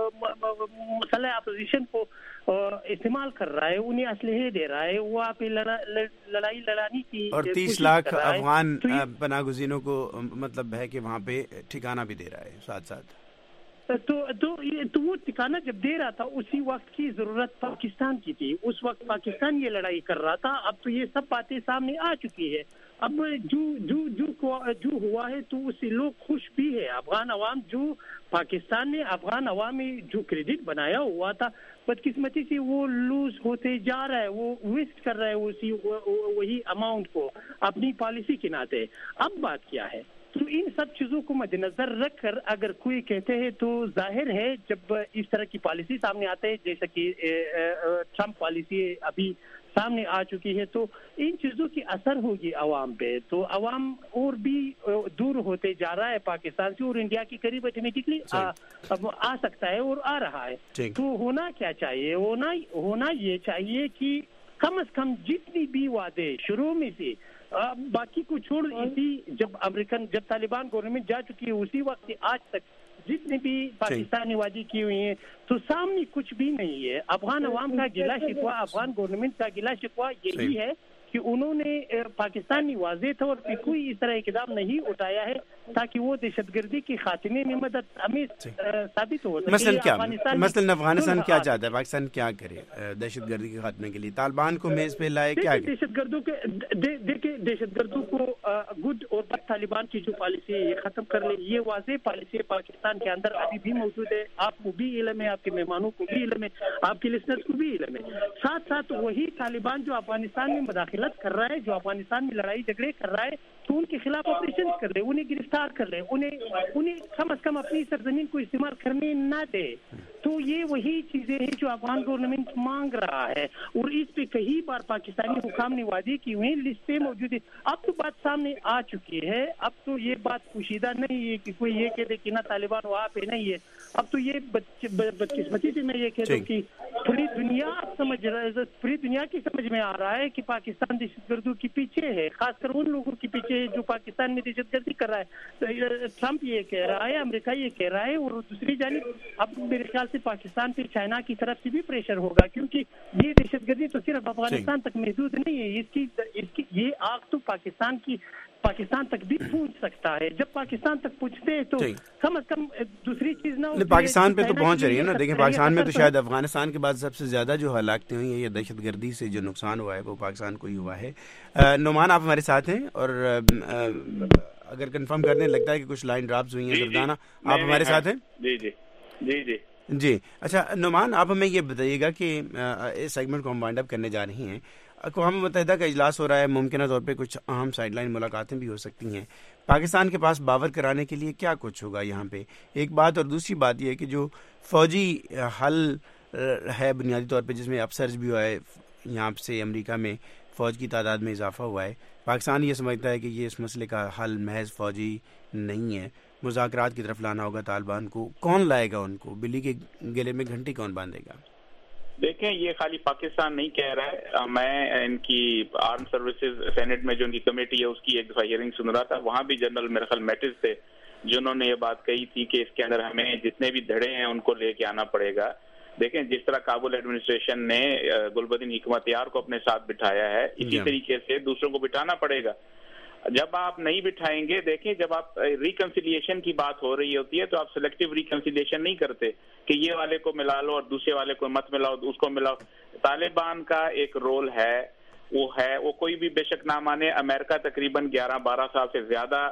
مسلح اپوزیشن کو استعمال کر رہا ہے, انہیں اسلحے دے رہا ہے, وہاں پہ لڑائی لڑانے کی اور 30 لاکھ افغان پناہ گزینوں کو مطلب ہے کہ وہاں پہ ٹھکانہ بھی دے رہا ہے ساتھ ساتھ. تو وہ ٹھکانہ جب دے رہا تھا اسی وقت کی ضرورت پاکستان کی تھی, اس وقت پاکستان یہ لڑائی کر رہا تھا. اب تو یہ سب باتیں سامنے آ چکی ہے. اب جو ہوا ہے تو اس سے لوگ خوش بھی ہے. افغان عوام جو پاکستان نے افغان عوام میں جو کریڈٹ بنایا ہوا تھا بدقسمتی سے وہ لوز ہوتے جا رہا ہے, وہ ویسٹ کر رہا ہے وہی اماؤنٹ کو اپنی پالیسی کے ناطے. اب بات کیا ہے؟ تو ان سب چیزوں کو مد نظر رکھ کر اگر کوئی کہتے ہیں تو ظاہر ہے جب اس طرح کی پالیسی سامنے آتے ہیں جیسا کہ ٹرمپ پالیسی ابھی سامنے آ چکی ہے تو ان چیزوں کی اثر ہوگی عوام پہ. تو عوام اور بھی دور ہوتے جا رہا ہے پاکستان سے اور انڈیا کی قریب آٹومیٹکلی آ سکتا ہے اور آ رہا ہے. تو ہونا کیا چاہیے؟ ہونا یہ چاہیے کہ کم از کم جتنی بھی وعدے شروع میں سے باقی کو چھوڑ جب طالبان گورنمنٹ جا چکی ہے اسی وقت سے آج تک جتنے بھی پاکستانی وعدے کی ہوئی ہیں تو سامنے کچھ بھی نہیں ہے. افغان عوام کا گلا شکوہ, افغان گورنمنٹ کا گلا شکوہ یہی ہے کہ انہوں نے پاکستانی واضح طور پہ کوئی اس طرح اقدام نہیں اٹھایا ہے تاکہ وہ دہشت گردی کی خاتمے میں مدد ہمیں ثابت ہو سکے. مثلا افغانستان کیا چاہتا ہے, پاکستان کیا کرے دہشت گردی کے خاتمے کے لیے؟ طالبان کو میز پہ لائے, کیا دہشت گردوں کو گڈ اور بد طالبان کی جو پالیسی ہے یہ ختم کر لے. یہ واضح پالیسی پاکستان کے اندر ابھی بھی موجود ہے. آپ کو بھی علم ہے, آپ کے مہمانوں کو بھی علم ہے, آپ کے لسنرز کو بھی علم ہے. ساتھ ساتھ وہی طالبان جو افغانستان میں مداخلت کر رہا ہے, جو افغانستان میں لڑائی جھگڑے کر رہا ہے, تو ان کے خلاف آپریشن کر لے, انہیں گرفتار کر لے, انہیں کم از کم اپنی سرزمین کو استعمال کرنے نہ دے. تو یہ وہی چیزیں ہیں جو افغان گورنمنٹ مانگ رہا ہے, اور اس پہ کئی بار پاکستانی حکام نے وعدے کی ہوئے, لسٹیں موجود ہیں. اب تو بات سامنے آ چکی ہے, اب تو یہ بات پوشیدہ نہیں ہے کہ کوئی یہ کہہ دے کہ نہ طالبان وہاں پہ نہیں ہے. اب تو یہ بدقسمتی سے میں یہ کہہ دوں کہ پوری دنیا کی سمجھ میں آ رہا ہے کہ پاکستان دہشت گردوں کے پیچھے ہے, خاص کر ان لوگوں کے پیچھے ہے جو پاکستان میں دہشت گردی کر رہا ہے. ٹرمپ یہ کہہ رہا ہے, امریکہ یہ کہہ رہا ہے, اور دوسری جانب اب میرے خیال سے پاکستان پہ چائنا کی طرف سے بھی پریشر ہوگا, کیونکہ یہ دہشت گردی تو صرف افغانستان تک محدود نہیں ہے. اس کی یہ آگ تو پاکستان تک بھی پہنچ سکتا ہے. جب پاکستان تک پہنچتے ہیں تو کم از کم دوسری چیز نہ پاکستان پہ تو پہنچ رہی ہے نا. دیکھیں پاکستان میں تو شاید افغانستان کے بعد سب سے زیادہ جو ہلاکتیں ہوئی ہیں یہ دہشت گردی سے جو نقصان ہوا ہے وہ پاکستان کو ہی ہوا ہے. نعمان آپ ہمارے ساتھ ہیں, اور اگر کنفرم کرنے لگتا ہے کہ کچھ لائن ڈراپس ہوئی ہیں دردانہ, آپ ہمارے ساتھ ہیں؟ جی اچھا نعمان, آپ ہمیں یہ بتائیے گا کہ اس سیگمنٹ کو ہم وائنڈ اپ کرنے جا رہی ہیں. اقوام متحدہ کا اجلاس ہو رہا ہے, ممکنہ طور پہ کچھ اہم سائڈ لائن ملاقاتیں بھی ہو سکتی ہیں. پاکستان کے پاس باور کرانے کے لیے کیا کچھ ہوگا یہاں پہ, ایک بات. اور دوسری بات یہ ہے کہ جو فوجی حل ہے بنیادی طور پہ, جس میں افسرز بھی ہوا ہے, یہاں سے امریکہ میں فوج کی تعداد میں اضافہ ہوا ہے. پاکستان یہ سمجھتا ہے کہ یہ اس مسئلے کا حل محض فوجی نہیں ہے, مذاکرات کی طرف لانا ہوگا طالبان کو. کون لائے گا ان کو, بلی کے گلے میں گھنٹی کون باندھے گا؟ دیکھیں یہ خالی پاکستان نہیں کہہ رہا ہے. میں ان کی آرم سروسز سینٹ میں جو ان کی کمیٹی ہے اس کی ایک دفعہ ہیئرنگ سن رہا تھا, وہاں بھی جنرل میرے خیال میٹز تھے جنہوں نے یہ بات کہی تھی کہ اس کے اندر ہمیں جتنے بھی دھڑے ہیں ان کو لے کے آنا پڑے گا. دیکھیں جس طرح کابل ایڈمنسٹریشن نے گلبدین حکمت یار کو اپنے ساتھ بٹھایا ہے, اسی طریقے سے دوسروں کو بٹھانا پڑے گا. جب آپ نہیں بٹھائیں گے, دیکھیں جب آپ ریکنسیلیشن کی بات ہو رہی ہوتی ہے تو آپ سلیکٹیو ریکنسیلیشن نہیں کرتے کہ یہ والے کو ملا لو اور دوسرے والے کو مت ملاؤ, اس کو ملاؤ. طالبان کا ایک رول ہے, وہ کوئی بھی بے شک نہ مانے. امریکہ تقریباً 11-12 سال سے زیادہ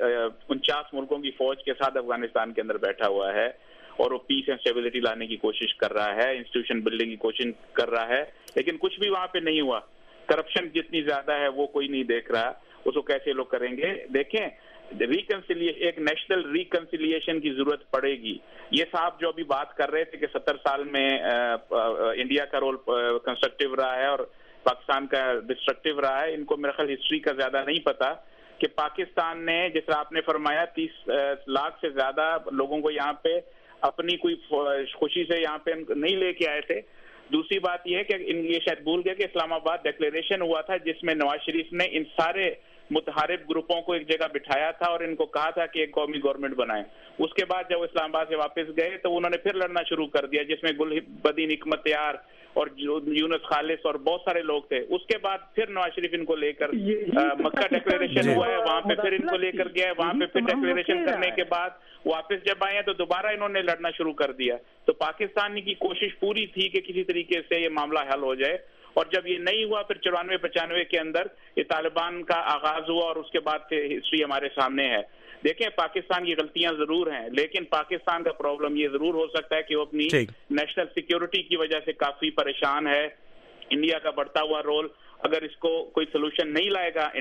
49 ملکوں کی فوج کے ساتھ افغانستان کے اندر بیٹھا ہوا ہے, اور وہ پیس اینڈ اسٹیبلٹی لانے کی کوشش کر رہا ہے, انسٹیٹیوشن بلڈنگ کی کوشش کر رہا ہے, لیکن کچھ بھی وہاں پہ نہیں ہوا. کرپشن جتنی زیادہ ہے وہ کوئی نہیں دیکھ رہا, اس کو کیسے لوگ کریں گے. دیکھیں ایک نیشنل ریکنسیلیشن کی ضرورت پڑے گی. یہ صاحب جو ابھی بات کر رہے تھے کہ 70 سال میں انڈیا کا رول کنسٹرکٹیو رہا ہے اور پاکستان کا ڈسٹرکٹیو رہا ہے, ان کو میرا خیال ہسٹری کا زیادہ نہیں پتا کہ پاکستان نے, جس طرح آپ نے فرمایا 30 لاکھ سے زیادہ لوگوں کو یہاں پہ اپنی کوئی خوشی سے یہاں پہ نہیں لے کے آئے تھے. دوسری بات یہ ہے کہ یہ شاید بھول گئے کہ اسلام آباد ڈکلیریشن ہوا تھا جس میں نواز شریف نے ان سارے متحارب گروپوں کو ایک جگہ بٹھایا تھا اور ان کو کہا تھا کہ ایک قومی گورنمنٹ بنائیں. اس کے بعد جب وہ اسلام آباد سے واپس گئے تو انہوں نے پھر لڑنا شروع کر دیا, جس میں گلبدین حکمت یار اور یونس خالص اور بہت سارے لوگ تھے. اس کے بعد پھر نواز شریف ان کو لے کر مکہ ڈکلیریشن ہوا ہے, وہاں پہ پھر ان کو لے کر گیا ہے, وہاں پہ پھر ڈکلیریشن کرنے کے بعد واپس جب آئے ہیں تو دوبارہ انہوں نے لڑنا شروع کر دیا. تو پاکستان کی کوشش پوری تھی کہ کسی طریقے سے یہ معاملہ حل ہو جائے, اور جب یہ نہیں ہوا پھر 94-95 کے اندر یہ طالبان کا آغاز ہوا, اور اس کے بعد سے ہسٹری ہمارے سامنے ہے. دیکھیں پاکستان کی غلطیاں ضرور ہیں, لیکن پاکستان کا پرابلم یہ ضرور ہو سکتا ہے کہ وہ اپنی نیشنل سیکیورٹی کی وجہ سے کافی پریشان ہے. انڈیا کا بڑھتا ہوا رول, اگر اس کو کوئی سلوشن نہیں لائے گا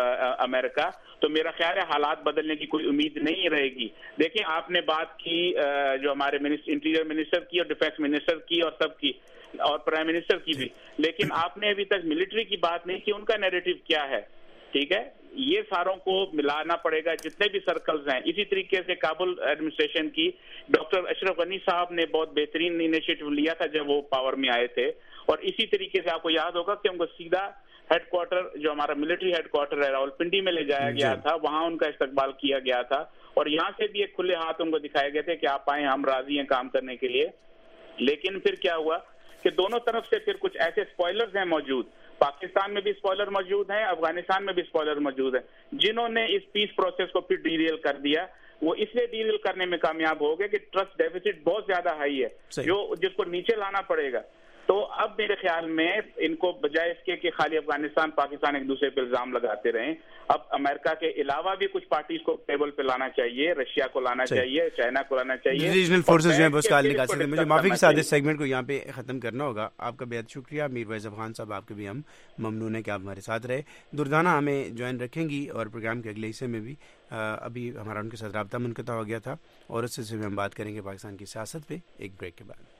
امریکہ, تو میرا خیال ہے حالات بدلنے کی کوئی امید نہیں رہے گی. دیکھیں آپ نے بات کی جو ہمارے انٹیریئر منسٹر کی اور ڈیفینس منسٹر کی اور سب کی اور پرائم منسٹر کی بھی, لیکن آپ نے ابھی تک ملٹری کی بات نہیں کی, ان کا نیریٹو کیا ہے. ٹھیک ہے, یہ ساروں کو ملانا پڑے گا جتنے بھی سرکلز ہیں. اسی طریقے سے کابل ایڈمنسٹریشن کی ڈاکٹر اشرف غنی صاحب نے بہت بہترین انیشیٹو لیا تھا جب وہ پاور میں آئے تھے, اور اسی طریقے سے آپ کو یاد ہوگا کہ ان کو سیدھا ہیڈ کوارٹر جو ہمارا ملٹری ہیڈ کوارٹر ہے راولپنڈی میں لے جایا گیا تھا, وہاں ان کا استقبال کیا گیا تھا, اور یہاں سے بھی ایک کھلے ہاتھ ان کو دکھائے گئے تھے کہ آپ آئیں, ہم راضی ہیں کام کرنے کے لیے. لیکن پھر کیا ہوا کہ دونوں طرف سے پھر کچھ ایسے اسپوائلرز ہیں موجود, پاکستان میں بھی اسپوائلر موجود ہیں, افغانستان میں بھی اسپوائلر موجود ہیں, جنہوں نے اس پیس پروسیس کو پھر ڈیریل کر دیا. وہ اس لیے ڈیریل کرنے میں کامیاب ہو گئے کہ ٹرسٹ ڈیفیسٹ بہت زیادہ ہائی ہے, جو جس کو نیچے لانا پڑے گا. تو اب میرے خیال میں ان کو بجائے اس کے کہ خالی افغانستان پاکستان ایک دوسرے پہ الزام لگاتے رہیں، اب امریکہ کے علاوہ بھی کچھ پارٹیز کو ٹیبل پہ لانا چاہیے، رشیا کو لانا چاہیے، چائنا کو لانا چاہیے، ریجنل فورسز جو ہیں وہ اس کا حل نکال سکتے ہیں. مجھے معافی کے ساتھ اس سیگمنٹ کو یہاں پہ ختم کرنا ہوگا. آپ کا بہت شکریہ میر ویز افغان صاحب، آپ کے بھی ہم ممنون ہیں کہ آپ ہمارے ساتھ رہے. دردانہ ہمیں جوائن رکھیں گی اور پروگرام کے اگلے حصے میں بھی ابھی ہمارا ان کے ساتھ رابطہ منقطع ہو گیا تھا اور اس سلسلے میں ہم بات کریں گے پاکستان کی سیاست پہ ایک بریک کے بعد.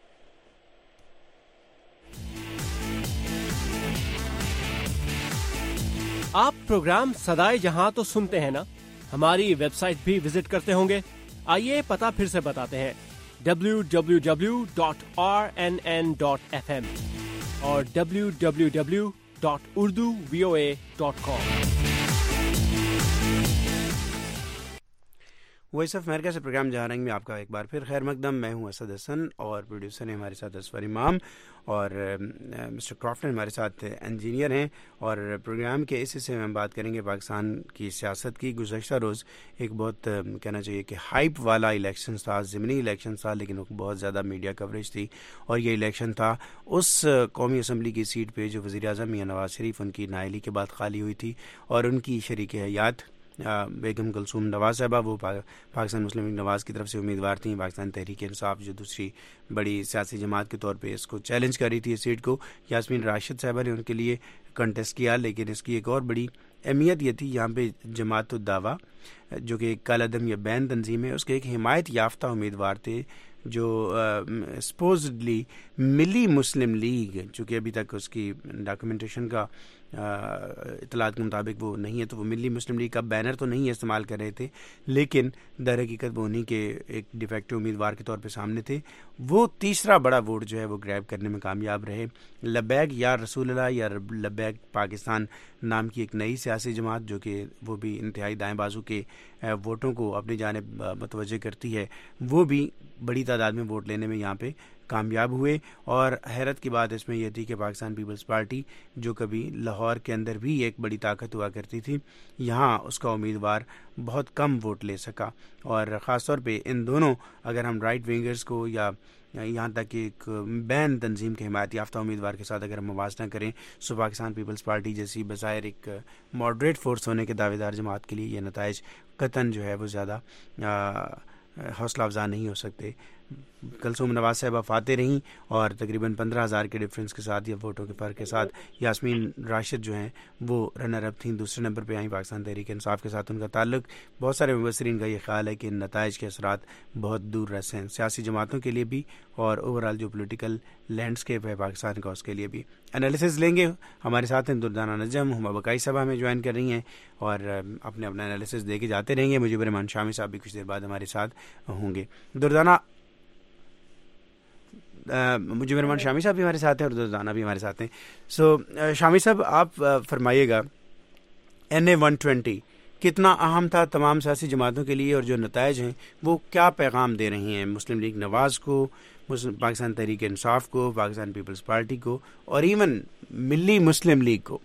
آپ پروگرام صدائے جہاں تو سنتے ہیں نا، ہماری ویب سائٹ بھی وزٹ کرتے ہوں گے. آئیے پتہ پھر سے بتاتے ہیں، www.rnn.fm اور www.urduvoa.com. وائس آف امریکہ سے پروگرام جہاں رنگ میں آپ کا ایک بار پھر خیر مقدم. میں ہوں اسد حسن اور پروڈیوسر ہیں ہمارے ساتھ اسفر امام اور مسٹر کرافٹن ہمارے ساتھ انجینئر ہیں. اور پروگرام کے اس حصے میں ہم بات کریں گے پاکستان کی سیاست کی. گزشتہ روز ایک بہت کہنا چاہیے کہ ہائپ والا الیکشن تھا، ضمنی الیکشن تھا، لیکن بہت زیادہ میڈیا کوریج تھی. اور یہ الیکشن تھا اس قومی اسمبلی کی سیٹ پہ جو وزیر اعظم میاں نواز شریف ان کی نااہلی کے بعد خالی ہوئی تھی، اور ان کی شریک حیات بیگم کلثوم نواز صاحبہ وہ پاکستان مسلم لیگ نواز کی طرف سے امیدوار تھیں. پاکستان تحریک انصاف جو دوسری بڑی سیاسی جماعت کے طور پہ اس کو چیلنج کر رہی تھی اس سیٹ کو، یاسمین راشد صاحبہ نے ان کے لیے کنٹیسٹ کیا. لیکن اس کی ایک اور بڑی اہمیت یہ تھی، یہاں پہ جماعت الدعویٰ جو کہ ایک کالعدم یا بین تنظیم ہے، اس کے ایک حمایت یافتہ امیدوار تھے جو سپوزڈلی ملی مسلم لیگ، چونکہ ابھی تک اس کی ڈاکومنٹیشن کا اطلاعات کے مطابق وہ نہیں ہے، تو وہ ملی مسلم لیگ کا بینر تو نہیں استعمال کر رہے تھے، لیکن در حقیقت وہ انہی کے ایک ڈیفیکٹو امیدوار کے طور پہ سامنے تھے. وہ تیسرا بڑا ووٹ جو ہے وہ گریب کرنے میں کامیاب رہے. لبیک یا رسول اللہ یا لبیک پاکستان نام کی ایک نئی سیاسی جماعت جو کہ وہ بھی انتہائی دائیں بازو کے ووٹوں کو اپنی جانب متوجہ کرتی ہے، وہ بھی بڑی تعداد میں ووٹ لینے میں یہاں پہ کامیاب ہوئے. اور حیرت کی بات اس میں یہ تھی کہ پاکستان پیپلز پارٹی جو کبھی لاہور کے اندر بھی ایک بڑی طاقت ہوا کرتی تھی، یہاں اس کا امیدوار بہت کم ووٹ لے سکا. اور خاص طور پہ ان دونوں، اگر ہم رائٹ ونگرز کو یا یہاں تک کہ ایک بین تنظیم کے حمایت یافتہ امیدوار کے ساتھ اگر ہم موازنہ کریں، سو پاکستان پیپلز پارٹی جیسی بظاہر ایک ماڈریٹ فورس ہونے کے دعوے دار جماعت کے لیے یہ نتائج قطعاً جو ہے وہ زیادہ حوصلہ افزا نہیں ہو سکتے. کلثوم نواز صاحبہ فاتح رہیں اور تقریباً 15,000 کے ڈفرینس کے ساتھ یا ووٹوں کے فرق کے ساتھ. یاسمین راشد جو ہیں وہ رنر اپ تھیں، دوسرے نمبر پہ آئیں. پاکستان تحریک انصاف کے ساتھ ان کا تعلق، بہت سارے مبصرین کا یہ خیال ہے کہ ان نتائج کے اثرات بہت دور رس ہیں سیاسی جماعتوں کے لیے بھی، اور اوورآل جو پولیٹیکل لینڈسکیپ ہے پاکستان کا اس کے لیے بھی. انالیسز لیں گے. ہمارے ساتھ ہیں دردانہ نجم، ہما بقائی صاحبہ ہمیں جوائن کر رہی ہیں اور اپنے انالیسز دے کے جاتے رہیں گے. مجیب الرحمان شامی صاحب بھی کچھ دیر بعد ہمارے ساتھ ہوں گے. دردانہ مجیب الرحمان شامی صاحب بھی ہمارے ساتھ ہیں اور دردانہ بھی ہمارے ساتھ ہیں. سو شامی صاحب آپ فرمائیے گا NA 120 کتنا اہم تھا تمام سیاسی جماعتوں کے لیے، اور جو نتائج ہیں وہ کیا پیغام دے رہی ہیں مسلم لیگ نواز کو، پاکستان تحریک انصاف کو، پاکستان پیپلز پارٹی کو، اور ایون ملی مسلم لیگ کو؟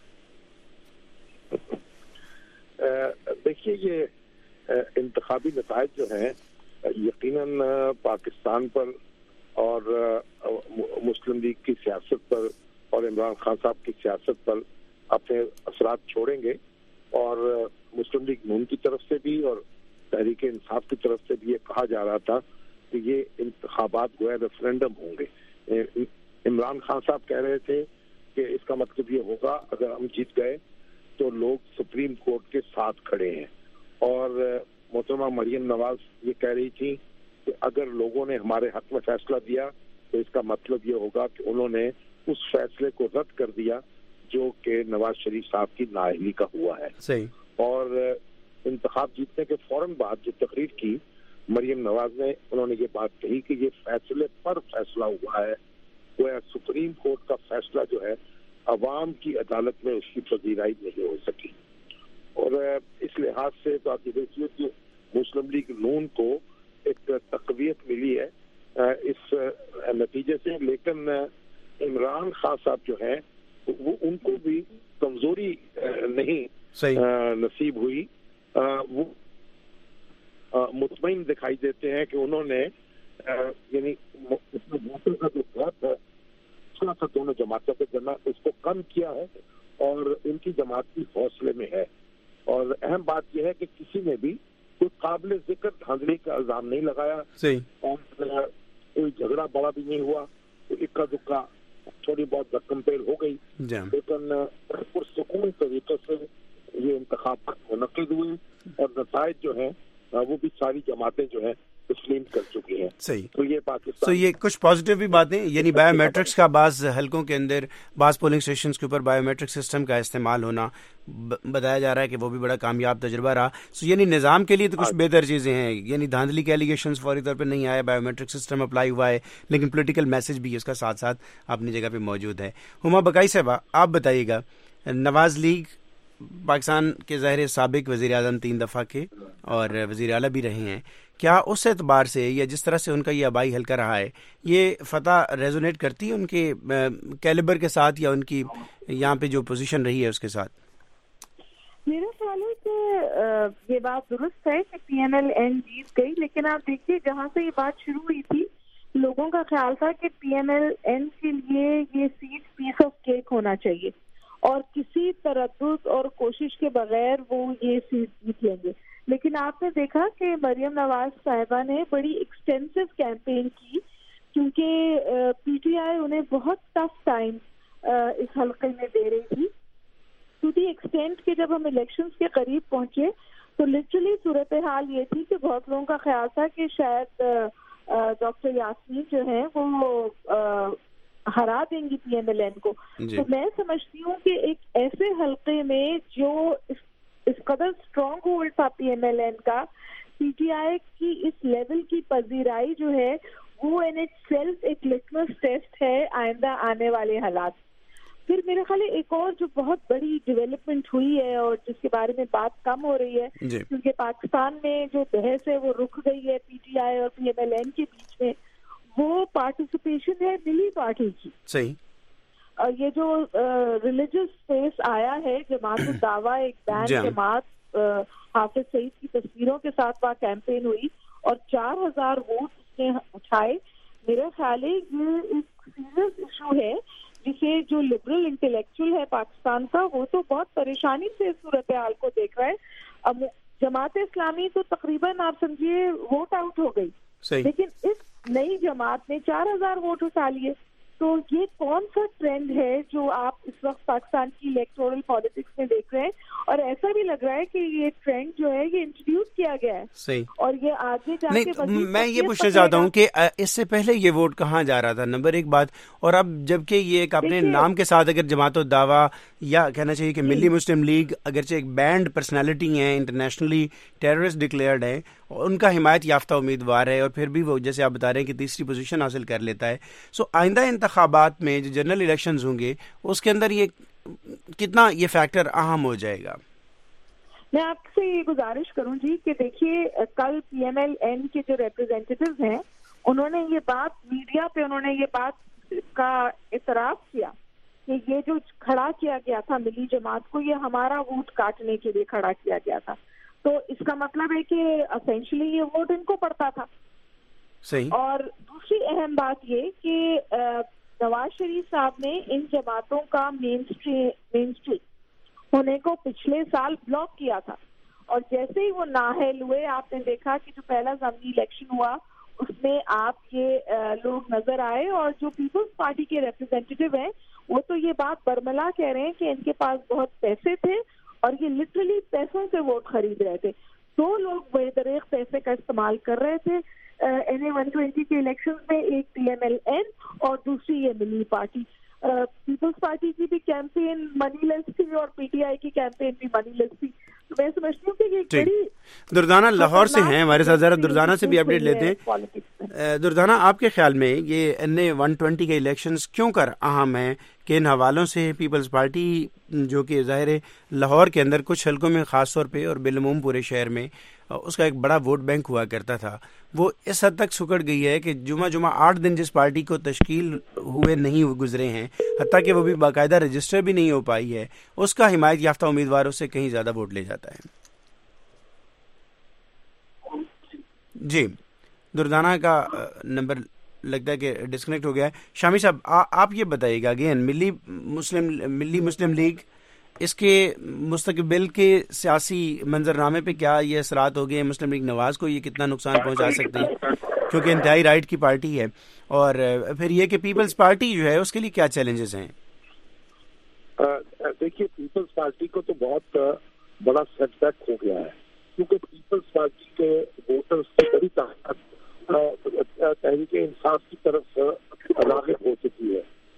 دیکھیے، یہ انتخابی نتائج جو ہیں یقیناً پاکستان پر اور مسلم لیگ کی سیاست پر اور عمران خان صاحب کی سیاست پر اپنے اثرات چھوڑیں گے. اور مسلم لیگ نون کی طرف سے بھی اور تحریک انصاف کی طرف سے بھی یہ کہا جا رہا تھا کہ یہ انتخابات گویا ریفرینڈم ہوں گے. عمران خان صاحب کہہ رہے تھے کہ اس کا مطلب یہ ہوگا اگر ہم جیت گئے تو لوگ سپریم کورٹ کے ساتھ کھڑے ہیں. اور محترمہ مریم نواز یہ کہہ رہی تھی کہ اگر لوگوں نے ہمارے حق میں فیصلہ دیا تو اس کا مطلب یہ ہوگا کہ انہوں نے اس فیصلے کو رد کر دیا جو کہ نواز شریف صاحب کی نااہلی کا ہوا ہے. صحیح. اور انتخاب جیتنے کے فوراً بعد جو تقریر کی مریم نواز نے، انہوں نے یہ بات کہی کہ یہ فیصلے پر فیصلہ ہوا ہے، وہ سپریم کورٹ کا فیصلہ جو ہے عوام کی عدالت میں اس کی پذیرائی نہیں ہو سکی. اور اس لحاظ سے تو آپ دیکھیے کہ مسلم لیگ نون کو ایک تقویت ملی ہے اس نتیجے سے. لیکن عمران خان صاحب جو ہیں وہ ان کو بھی کمزوری نہیں نصیب ہوئی. وہ مطمئن دکھائی دیتے ہیں کہ انہوں نے یعنی ووٹر کا جو بات ہے थोड़ा सा दोनों जमातों के दरमियान उसको कम किया है और इनकी जमात भी हौसले में है। और अहम बात यह है कि किसी ने भी कोई काबिल जिक्र धांधली का इल्जाम नहीं लगाया और कोई झगड़ा बड़ा भी नहीं हुआ, तो इक्का दुक्का थोड़ी बहुत रकमपेल हो गई, लेकिन पुरसुकून तरीके से ये इंतखाबात मुनक्किद हुए और नताइज जो है वो भी सारी जमातें जो है तस्लीम कर चुकी हैं। सही। तो ये पाकिस्तान ये कुछ पॉजिटिव भी बातें, यानी बायोमेट्रिक्स का बाज़ हलकों के अंदर बाज़ पोलिंग स्टेशंस के ऊपर बायोमेट्रिक सिस्टम का इस्तेमाल होना बताया जा रहा है कि वो भी बड़ा कामयाब तजुर्बा रहा। यानी निज़ाम के लिए तो कुछ बेहतर चीज़ें हैं, यानी धांधली के एलिगेशंस फौरी तौर पर नहीं आए, बायोमेट्रिक सिस्टम अप्लाई हुआ है, लेकिन पॉलिटिकल मैसेज भी उसका साथ साथ अपनी जगह पर मौजूद है। हुमा बकाई साहबा, आप बताइएगा, नवाज लीग पाकिस्तान के ज़ाहिर साबिक वज़ीर आज़म 3 दफ़ा के और वज़ीर आला भी रहे हैं, क्या उस एतबार से या जिस तरह से उनका ये आबाई हल्का रहा है, ये फतह रेजोनेट करती है उनके कैलिबर के साथ या उनकी यहाँ पे जो पोजीशन रही है उसके साथ? मेरा ख्याल है कि ये बात दुरुस्त है कि PMLN जीत गई, लेकिन आप देखिए जहाँ से ये बात शुरू हुई थी, लोगों का ख्याल था कि PMLN के लिए ये सीट पीस ऑफ केक होना चाहिए और किसी तरद्दुद और कोशिश के बगैर वो ये सीट जीत लेंगे। लेकिन आपने देखा कि मरियम नवाज साहिबा ने बड़ी एक्सटेंसिव कैंपेन की, क्योंकि PTI उन्हें बहुत टफ टाइम इस हल्के में दे रही थी, टू दी एक्सटेंट कि जब हम इलेक्शंस के करीब पहुंचे तो लिटरली सूरत हाल ये थी कि बहुत लोगों का ख्याल था कि शायद डॉक्टर यास्मीन जो है वो हरा देंगी PMLN को। तो मैं समझती हूँ कि एक ऐसे हल्के में जो इस कदर स्ट्रॉन्ग होल्ड था PMLN का, PTI की इस लेवल की पजीराई जो है वो इन इट सेल्फ एक लिटमस टेस्ट है आइंदा आने वाले हालात। फिर मेरे ख्याल एक और जो बहुत बड़ी डेवलपमेंट हुई है और जिसके बारे में बात कम हो रही है, क्योंकि पाकिस्तान में जो बहस है वो रुक गई है PTI और PMLN के बीच में, वो पार्टिसिपेशन है मिली पार्टी की। सही। ये जो रिलीजियस स्पेस आया है, जमात दावा एक बैन जमात हाफिज सईद की तस्वीरों के साथ वहाँ कैंपेन हुई और 4000 वोट उसने उठाए। मेरा ख्याल है ये एक सीरियस इशू है जिसे जो लिबरल इंटेलेक्चुअल है पाकिस्तान का, वो तो बहुत परेशानी से सूरत हाल को देख रहा है। अब जमात इस्लामी तो तकरीबन आप समझिए वोट आउट हो गई, लेकिन इस नई जमात ने 4000 वोट उठा लिए। तो ये कौन सा ट्रेंड है जो आप इस वक्त पाकिस्तान की इलेक्टोरल पॉलिटिक्स में देख रहे हैं? और ऐसा भी लग रहा है कि ये ट्रेंड जो है ये इंट्रोड्यूस किया गया है। सही। और ये आगे जाके मैं ये पूछना चाहता हूँ कि इससे पहले ये वोट कहाँ जा रहा था, नंबर एक बात, और अब जबकि ये एक अपने नाम के साथ अगर जमात दावा या कहना चाहिए कि मिली मुस्लिम लीग अगरचे एक बैंड पर्सनैलिटी है, इंटरनेशनली टेररिस्ट डिक्लेयर्ड है, उनका हिमायत याफ्ता उम्मीदवार है और फिर भी वो जैसे आप बता रहे हैं कि तीसरी पोजीशन हासिल कर लेता है। सो आइंदा इंतखाबात में जो जनरल इलेक्शंस होंगे उसके अंदर ये कितना ये फैक्टर अहम हो जाएगा? मैं आपसे ये गुजारिश करूं जी कि देखिए कल PMLN के जो रिप्रेजेंटेटिव्स हैं उन्होंने ये बात मीडिया पे उन्होंने ये बात का इतराफ किया कि ये जो खड़ा किया गया था मिली जमात को, ये हमारा वोट काटने के लिए खड़ा किया गया था। तो इसका मतलब है कि एसेंशियली ये वोट इनको पड़ता था। सही। और दूसरी अहम बात ये कि नवाज शरीफ साहब ने इन जमातों का मेन स्ट्रीम होने को पिछले साल ब्लॉक किया था और जैसे ही वो नाअहल हुए, आपने देखा कि जो पहला ज़मीनी इलेक्शन हुआ उसमें आप ये लोग नजर आए और जो पीपल्स पार्टी के रिप्रेजेंटेटिव हैं वो तो ये बात बरमला कह रहे हैं कि इनके पास बहुत पैसे थे और ये लिटरली पैसों से वोट खरीद रहे थे। 2 लोग बेदरेक पैसे का इस्तेमाल कर रहे थे NA 120 के इलेक्शन में, एक PMLN और दूसरी ये मिली पार्टी। पीपल्स पार्टी की भी कैंपेन मनीलेस थी और PTI की कैंपेन भी मनीलेस थी। तो मैं समझती हूँ कि ये बड़ी दुर्दाना लाहौर से हैं हमारे साथ, जरा दुर्दाना से भी अपडेट लेते हैं। दुर्दाना, आपके ख्याल में ये NA 120 के इलेक्शंस क्यों कर अहम हैं? कि इन हवालों से पीपल्स पार्टी जो कि ज़ाहिर लाहौर के अंदर कुछ हलकों में ख़ास तौर पे और बिलमूम पूरे शहर में उसका एक बड़ा वोट बैंक हुआ करता था, वो इस हद तक सुकड़ गई है कि जुमा 8 दिन जिस पार्टी को तश्कील हुए नहीं गुजरे हैं, हत्ता कि वो भी बाकायदा रजिस्टर भी नहीं हो पाई है, उसका हिमायत याफ्ता उम्मीदवारों से कहीं ज़्यादा वोट ले जाता है। जी, दुर्दाना का नंबर لگتا ہے کہ ڈسکنیکٹ ہو گیا ہے. شامی صاحب آپ یہ بتائیے گا اگین ملی مسلم لیگ اس کے مستقبل کے سیاسی منظرنامے پہ کیا یہ اثرات ہو گئے؟ مسلم لیگ نواز کو یہ کتنا نقصان پہنچا سکتے ہیں کیونکہ انتہائی رائٹ کی پارٹی ہے، اور پھر یہ کہ پیپلز پارٹی جو ہے اس کے لیے کیا چیلنجز ہیں؟ دیکھیے پیپلز پارٹی کو تو بہت بڑا سیٹ بیک ہو گیا ہے، کیونکہ پیپلز پارٹی کے ووٹرز کی بڑی طاقت تحریک انصاف کی طرف راغب ہو چکی ہے،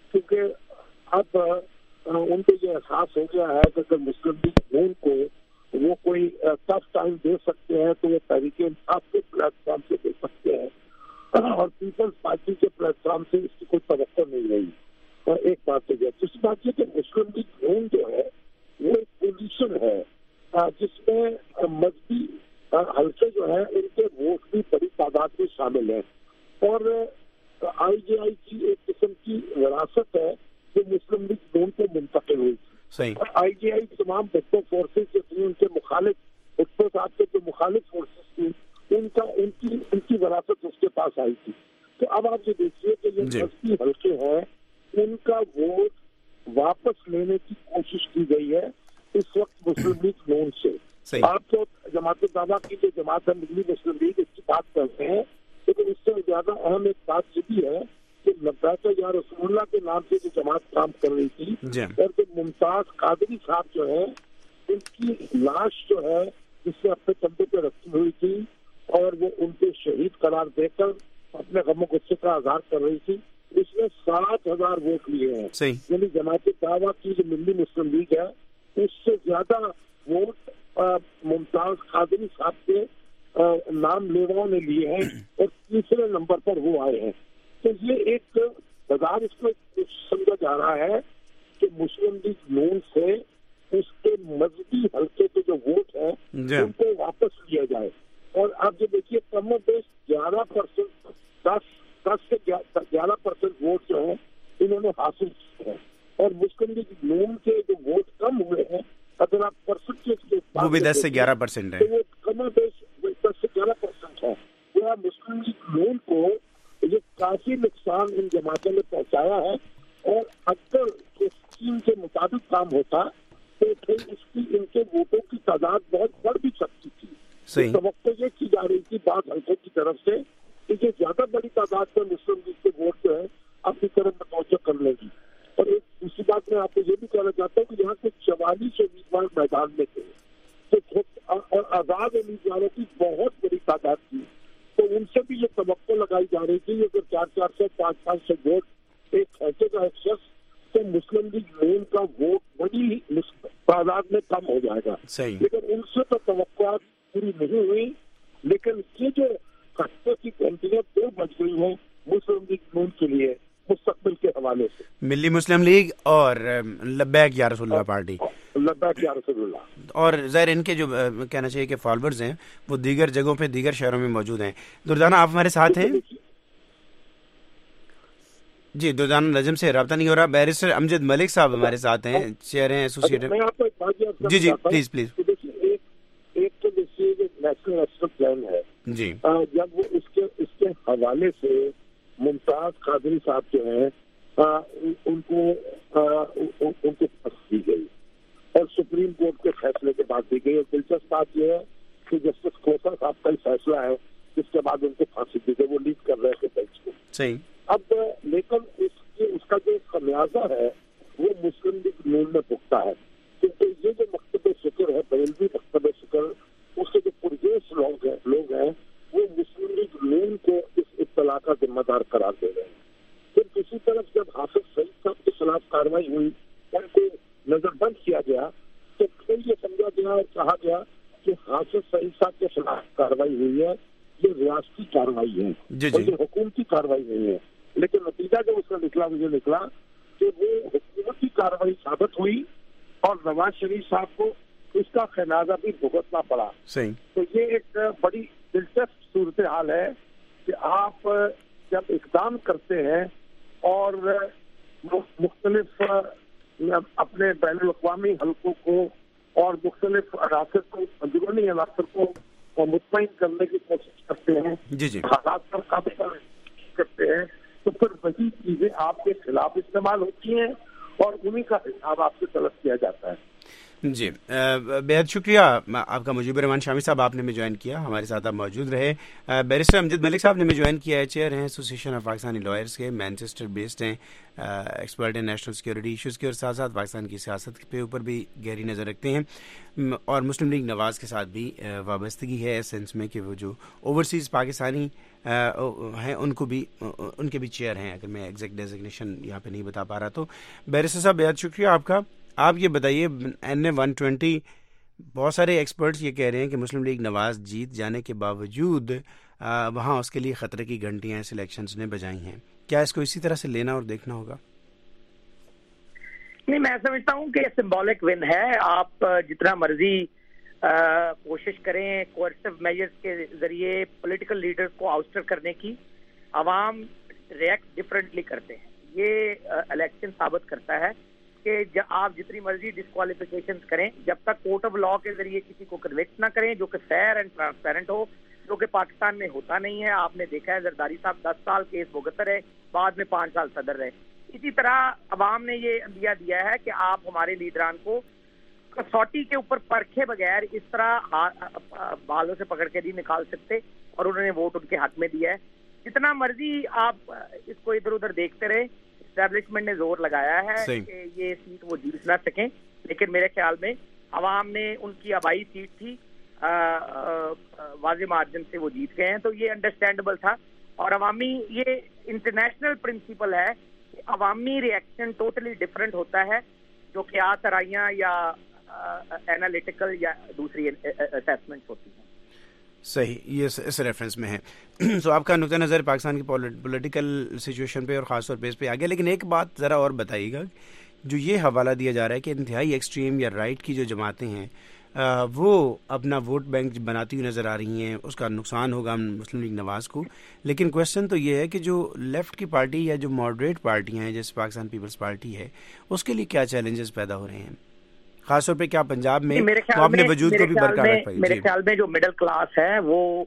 کیونکہ اب ان کو یہ احساس ہو گیا ہے کہ اگر مسلم لیگ نون کو وہ کوئی ٹف ٹائم دے سکتے ہیں تو وہ تحریک انصاف کے پلیٹ فارم سے دے سکتے ہیں، اور پیپلز پارٹی کے پلیٹ فارم سے اس کی کوئی توقع نہیں رہی. ایک بات تو یہ، دوسری بات یہ کہ مسلم لیگ نون جو ہے وہ ایک پوزیشن ہے جس میں مذہبی حلقے جو ہیں ان کے ووٹ بھی بڑی تعداد میں شامل ہیں، اور آئی جے آئی کی ایک قسم کی وراثت ہے جو مسلم لیگ نون کو منتقل ہوئی. آئی جے آئی تمام بھٹو فورسز جو تھیں ان کے مخالف بھٹو صاحب کے جو مخالف فورسز تھی ان کی وراثت اس کے پاس آئی تھی. تو اب آپ یہ دیکھیے کہ یہ مذہبی حلقے ہیں ان کا ووٹ واپس لینے کی کوشش کی گئی ہے اس وقت مسلم لیگ نون سے. آپ تو جماعت دعویٰ کی جو جماعت ہے ملی مسلم لیگ اس کی بات کرتے ہیں، لیکن اس سے زیادہ اہم ایک بات یہ بھی ہے کہ لبیک یا رسول اللہ کے نام سے جو جماعت کام کر رہی تھی اور جو ممتاز قادری صاحب جو ہے ان کی لاش جو ہے جس سے اپنے کندھے پہ رکھی ہوئی تھی اور وہ ان کے شہید قرار دے کر اپنے غم و غصے کا اظہار کر رہی تھی، اس نے 7,000 ووٹ لیے ہیں. یعنی جماعت دعویٰ کی جو ملی مسلم لیگ ہے اس سے زیادہ ووٹ ممتاز قادری صاحب کے نام لیواؤں نے لیے ہیں اور تیسرے نمبر پر وہ آئے ہیں. تو یہ ایک بازار اس کو سمجھا جا رہا ہے کہ مسلم لیگ نون سے اس کے مذہبی حلقے کے جو ووٹ ہیں ان کو واپس لیا جائے. اور آپ جو دیکھیے کم و بیش 11% 10 سے 11% ووٹ جو ہیں انہوں نے حاصل کیے ہیں، اور مسلم لیگ نون کے جو ووٹ کم ہوئے ہیں اگر آپ پرسنٹیج کے وہ بھی 10 سے 11% ہے، تو وہ کم و بیش 10 سے 11% ہے. مسلم لیگ نون کو یہ کافی نقصان ان جماعتوں نے پہنچایا ہے، اور اگر اس اسکیم کے مطابق کام ہوتا تو پھر اس کی ان کے ووٹوں کی تعداد بہت بڑھ بھی سکتی تھی. توقع یہ کی جا رہی تھی بعض حلقوں کی طرف سے کہ یہ زیادہ بڑی تعداد میں مسلم لیگ کے ووٹ جو ہے اپنی طرف متوجہ کر لے گی. اور ایک دوسری بات میں آپ کو یہ بھی کہنا چاہتا ہوں کہ یہاں سے 44 امیدوار میدان میں تھے اور آزاد امیدواروں کی بہت بڑی تعداد تھی، تو ان سے بھی یہ توقع لگائی جا رہی تھی اگر 400 500 ووٹ ایک کھینچے گا ایک شخص تو مسلم لیگ نون کا ووٹ بڑی تعداد میں کم ہو جائے گا. لیکن ان سے تو توقعات پوری نہیں ہوئی، لیکن یہ جو خطے کی کنٹینیو 2 بچ گئی ہیں مسلم لیگ نون کے لیے مستقبل کے حوالے سے، ملی مسلم لیگ اور لبیک یا رسول اللہ پارٹی. لبیک یا رسول اللہ، اور ظاہر ان کے جو کہنا چاہیے کہ فالوورز ہیں وہ دیگر جگہوں پہ دیگر شہروں میں موجود ہیں. دردانہ آپ ہمارے ساتھ ہیں؟ جی دردانہ نجم سے رابطہ نہیں ہو رہا. بیرسٹر امجد ملک صاحب ہمارے ساتھ ہیں، چیئر ہیں ایسوسیٹو. جی پلیز ایک تو دیکھیے نیشنل ایکشن پلان ہے جی، جب وہ اس کے حوالے سے ممتاز قادری صاحب جو ہیں ان کو پھنس دی گئی اور سپریم کورٹ کے فیصلے کے بعد دی گئی. اور دلچسپ بات یہ ہے کہ جسٹس کھوسا صاحب کا ہی فیصلہ ہے جس کے بعد ان کو پھانسی دی گئی، وہ لیڈ کر رہے تھے بینچ کو. صحیح. اب لیکن اس کا جو خمیازہ ہے وہ مسلم لیگ نون میں بھگتا ہے، کیونکہ یہ جو مکتب فکر ہے بریلوی مکتب فکر اس کے جو پرجوش لوگ ہیں وہ مسلم لیگ نون کو اس اطلاع کا ذمہ دار قرار دے رہے ہیں. پھر دوسری طرف جب حافظ سعید صاحب کے خلاف کاروائی ہوئی ان کو نظر بند کیا گیا تو پھر یہ سمجھا گیا اور کہا گیا کہ حافظ سعید صاحب کے خلاف کاروائی ہوئی ہے یہ ریاستی کاروائی ہے اور یہ حکومتی کاروائی نہیں ہے. لیکن نتیجہ جو اس کا نکلا مجھے نکلا کہ وہ حکومتی کاروائی ثابت ہوئی اور نواز شریف صاحب کو اس کا خمیازہ بھی بھگتنا پڑا. تو یہ ایک بڑی دلچسپ صورتحال ہے کہ آپ جب اقدام کرتے ہیں اور مختلف اپنے بین الاقوامی حلقوں کو اور مختلف عناصر کو اندرونی عناصر کو مطمئن کرنے کی کوشش کرتے ہیں، حالات پر قابو کرتے ہیں تو پھر وہی چیزیں آپ کے خلاف استعمال ہوتی ہیں اور انہیں کا حساب آپ سے طلب کیا جاتا ہے. جی بہت شکریہ آپ کا مجیب الرحمان شامی صاحب, آپ نے میں جوائن کیا, ہمارے ساتھ آپ موجود رہے. بیرسٹر امجد ملک صاحب نے میں جوائن کیا ہے, چیئر ہیں ایسوسیشن آف پاکستانی لائرز کے, مینچسٹر بیسڈ ہیں, ایکسپرٹ ہیں نیشنل سیکورٹی ایشوز کے, اور ساتھ ساتھ پاکستان کی سیاست کے اوپر بھی گہری نظر رکھتے ہیں, اور مسلم لیگ نواز کے ساتھ بھی وابستگی ہے اس سینس میں کہ وہ جو اوورسیز پاکستانی ہیں ان کو بھی, ان کے بھی چیئر ہیں, اگر میں ایگزیکٹ ڈیزگنیشن یہاں پہ نہیں بتا پا رہا. تو بیرسٹر صاحب بہت شکریہ آپ کا. آپ یہ بتائیے, NA-120 بہت سارے ایکسپرٹس یہ کہہ رہے ہیں کہ مسلم لیگ نواز جیت جانے کے باوجود وہاں اس کے لیے خطرے کی گھنٹیاں اس الیکشنز نے بجائی ہیں. کیا اس کو اسی طرح سے لینا اور دیکھنا ہوگا؟ نہیں, میں سمجھتا ہوں کہ سمبولک ون ہے. آپ جتنا مرضی کوشش کریں کوئرسو میجرز کے ذریعے پولیٹیکل لیڈرز کو آؤسٹر کرنے کی, عوام ریئیکٹ ڈفرینٹلی کرتے ہیں. یہ الیکشن ثابت کرتا ہے کہ آپ جتنی مرضی ڈسکوالیفیکیشن کریں, جب تک کورٹ آف لا کے ذریعے کسی کو کنوکٹ نہ کریں جو کہ فیئر اینڈ ٹرانسپیرنٹ ہو, جو کہ پاکستان میں ہوتا نہیں ہے. آپ نے دیکھا ہے زرداری صاحب 10 سال کیس بھگت رہے, بعد میں 5 سال صدر رہے. اسی طرح عوام نے یہ عندیہ دیا ہے کہ آپ ہمارے لیڈران کو کسوٹی کے اوپر پرکھے بغیر اس طرح بالوں سے پکڑ کے نہیں نکال سکتے, اور انہوں نے ووٹ ان کے حق میں دیا ہے. جتنا مرضی آپ اس کو ادھر ادھر دیکھتے رہے, اسٹیبلشمنٹ نے زور لگایا ہے کہ یہ سیٹ وہ جیت نہ سکیں, لیکن میرے خیال میں عوام نے, ان کی آبائی سیٹ تھی, واضح مارجن سے وہ جیت گئے ہیں. تو یہ انڈرسٹینڈیبل تھا, اور عوامی یہ انٹرنیشنل پرنسپل ہے کہ عوامی ریئیکشن ٹوٹلی ڈفرینٹ ہوتا ہے جو کہ آسرائیاں یا اینالیٹیکل یا دوسری اسیسمنٹ ہوتی ہیں. صحیح, یہ اس ریفرنس میں ہے. سو آپ کا نقطہ نظر پاکستان کی پولیٹیکل سچویشن پہ اور خاص طور پہ اس پہ آگے, لیکن ایک بات ذرا اور بتائیے گا, جو یہ حوالہ دیا جا رہا ہے کہ انتہائی ایکسٹریم یا رائٹ کی جو جماعتیں ہیں وہ اپنا ووٹ بینک بناتی ہوئی نظر آ رہی ہیں, اس کا نقصان ہوگا مسلم لیگ نواز کو, لیکن کوشچن تو یہ ہے کہ جو لیفٹ کی پارٹی یا جو ماڈریٹ پارٹیاں ہیں جیسے پاکستان پیپلز پارٹی ہے, اس کے لیے کیا چیلنجز پیدا ہو رہے ہیں, خاص طور پہ کیا پنجاب میں وہ اپنے وجود کو بھی برقرار رکھ پائے؟ میرے خیال میں جو مڈل کلاس ہے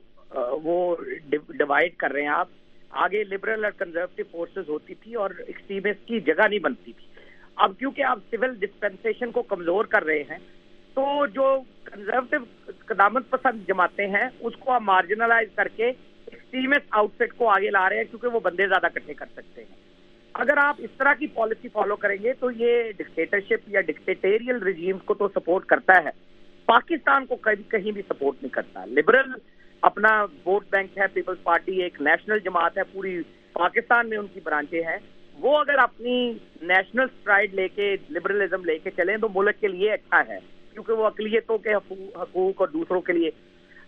وہ ڈیوائڈ کر رہے ہیں. آپ آگے لبرل اور کنزرویٹو فورسز ہوتی تھی اور ایکسٹریمسٹ کی جگہ نہیں بنتی تھی. اب کیونکہ آپ سول ڈسپینسیشن کو کمزور کر رہے ہیں, تو جو کنزرویٹو قدامت پسند جماعتیں ہیں اس کو آپ مارجنلائز کر کے ایکسٹریمسٹ آؤٹ فٹ کو آگے لا رہے ہیں, کیونکہ وہ بندے زیادہ اکٹھے کر سکتے ہیں. اگر آپ اس طرح کی پالیسی فالو کریں گے تو یہ ڈکٹیٹرشپ یا ڈکٹیٹریل رجیمز کو تو سپورٹ کرتا ہے, پاکستان کو کہیں بھی سپورٹ نہیں کرتا. لبرل اپنا ووٹ بینک ہے, پیپلز پارٹی ایک نیشنل جماعت ہے, پوری پاکستان میں ان کی برانچیں ہیں. وہ اگر اپنی نیشنل سٹرائڈ لے کے لبرلزم لے کے چلیں تو ملک کے لیے اچھا ہے, کیونکہ وہ اقلیتوں کے حقوق اور دوسروں کے لیے.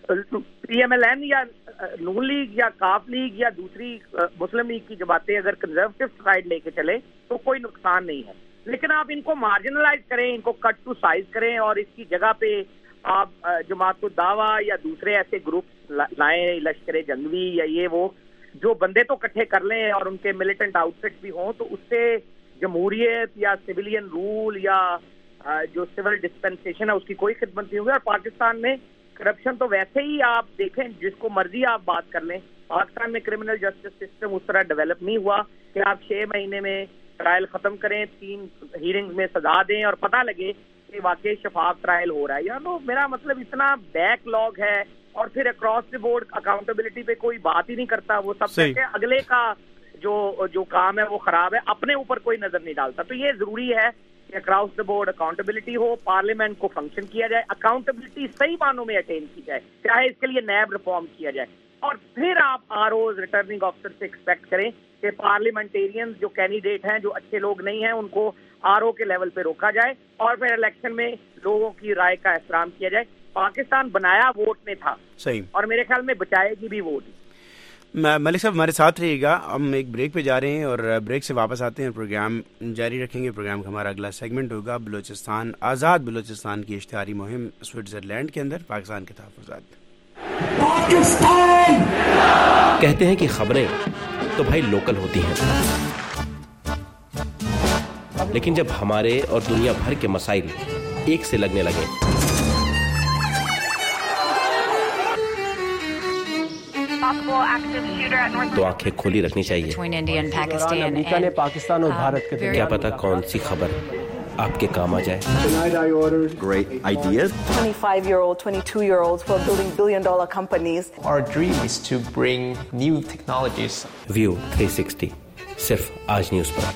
پی ایم ایل این یا نون لیگ یا کاف لیگ یا دوسری مسلم لیگ کی جماعتیں اگر کنزرویٹو سائڈ لے کے چلے تو کوئی نقصان نہیں ہے, لیکن آپ ان کو مارجنلائز کریں, ان کو کٹ ٹو سائز کریں, اور اس کی جگہ پہ آپ جماعت الدعویٰ یا دوسرے ایسے گروپ لائیں, لشکر جنگوی یا یہ وہ, جو بندے تو اکٹھے کر لیں اور ان کے ملیٹنٹ آؤٹ فٹ بھی ہوں, تو اس سے جمہوریت یا سویلین رول یا جو سول ڈسپینسیشن ہے اس کی کوئی خدمت نہیں ہوگی. اور پاکستان میں کرپشن تو ویسے ہی آپ دیکھیں, جس کو مرضی آپ بات کر لیں, پاکستان میں کرمنل جسٹس سسٹم اس طرح ڈیولپ نہیں ہوا کہ آپ 6 مہینے میں ٹرائل ختم کریں, 3 ہیرنگ میں سزا دیں اور پتہ لگے کہ واقعی شفاف ٹرائل ہو رہا ہے. یا تو میرا مطلب اتنا بیک لاگ ہے, اور پھر اکراس دی بورڈ اکاؤنٹیبلٹی پہ کوئی بات ہی نہیں کرتا. وہ سب سے اگلے کا جو کام ہے وہ خراب ہے, اپنے اوپر کوئی نظر نہیں ڈالتا. تو یہ ضروری ہے کہ اکراس دی بورڈ اکاؤنٹیبلٹی ہو, پارلیمنٹ کو فنکشن کیا جائے, اکاؤنٹیبلٹی صحیح معنوں میں اٹین کی جائے, چاہے اس کے لیے نیب ریفارم کیا جائے. اور پھر آپ آر اوز ریٹرننگ آفیسر سے ایکسپیکٹ کریں کہ پارلیمنٹیرینز جو کینڈیڈیٹ ہیں جو اچھے لوگ نہیں ہیں ان کو آر او کے لیول پہ روکا جائے, اور پھر الیکشن میں لوگوں کی رائے کا احترام کیا جائے. پاکستان بنایا ووٹ نے تھا, صحیح, اور میرے خیال میں بچائے گی بھی ووٹ. ملک صاحب ہمارے ساتھ رہیے گا, ہم ایک بریک پہ جا رہے ہیں اور بریک سے واپس آتے ہیں, پروگرام جاری رکھیں گے. پروگرام کا ہمارا اگلا سیگمنٹ ہوگا بلوچستان, آزاد بلوچستان کی اشتہاری مہم سوئٹزرلینڈ کے اندر پاکستان کے تحفظات. پاکستان کہتے ہیں کہ خبریں تو بھائی لوکل ہوتی ہیں, لیکن جب ہمارے اور دنیا بھر کے مسائل ایک سے لگنے لگے तो आंखें खोली रखनी चाहिए। अमेरिका ने पाकिस्तान और भारत के क्या पता कौन सी खबर आपके काम आ जाए। Tonight I ordered great ideas. 25-year-old, 22-year-olds who are building billion-dollar companies. Our dream is to bring new technologies. View 360 सिर्फ आज न्यूज़ पर।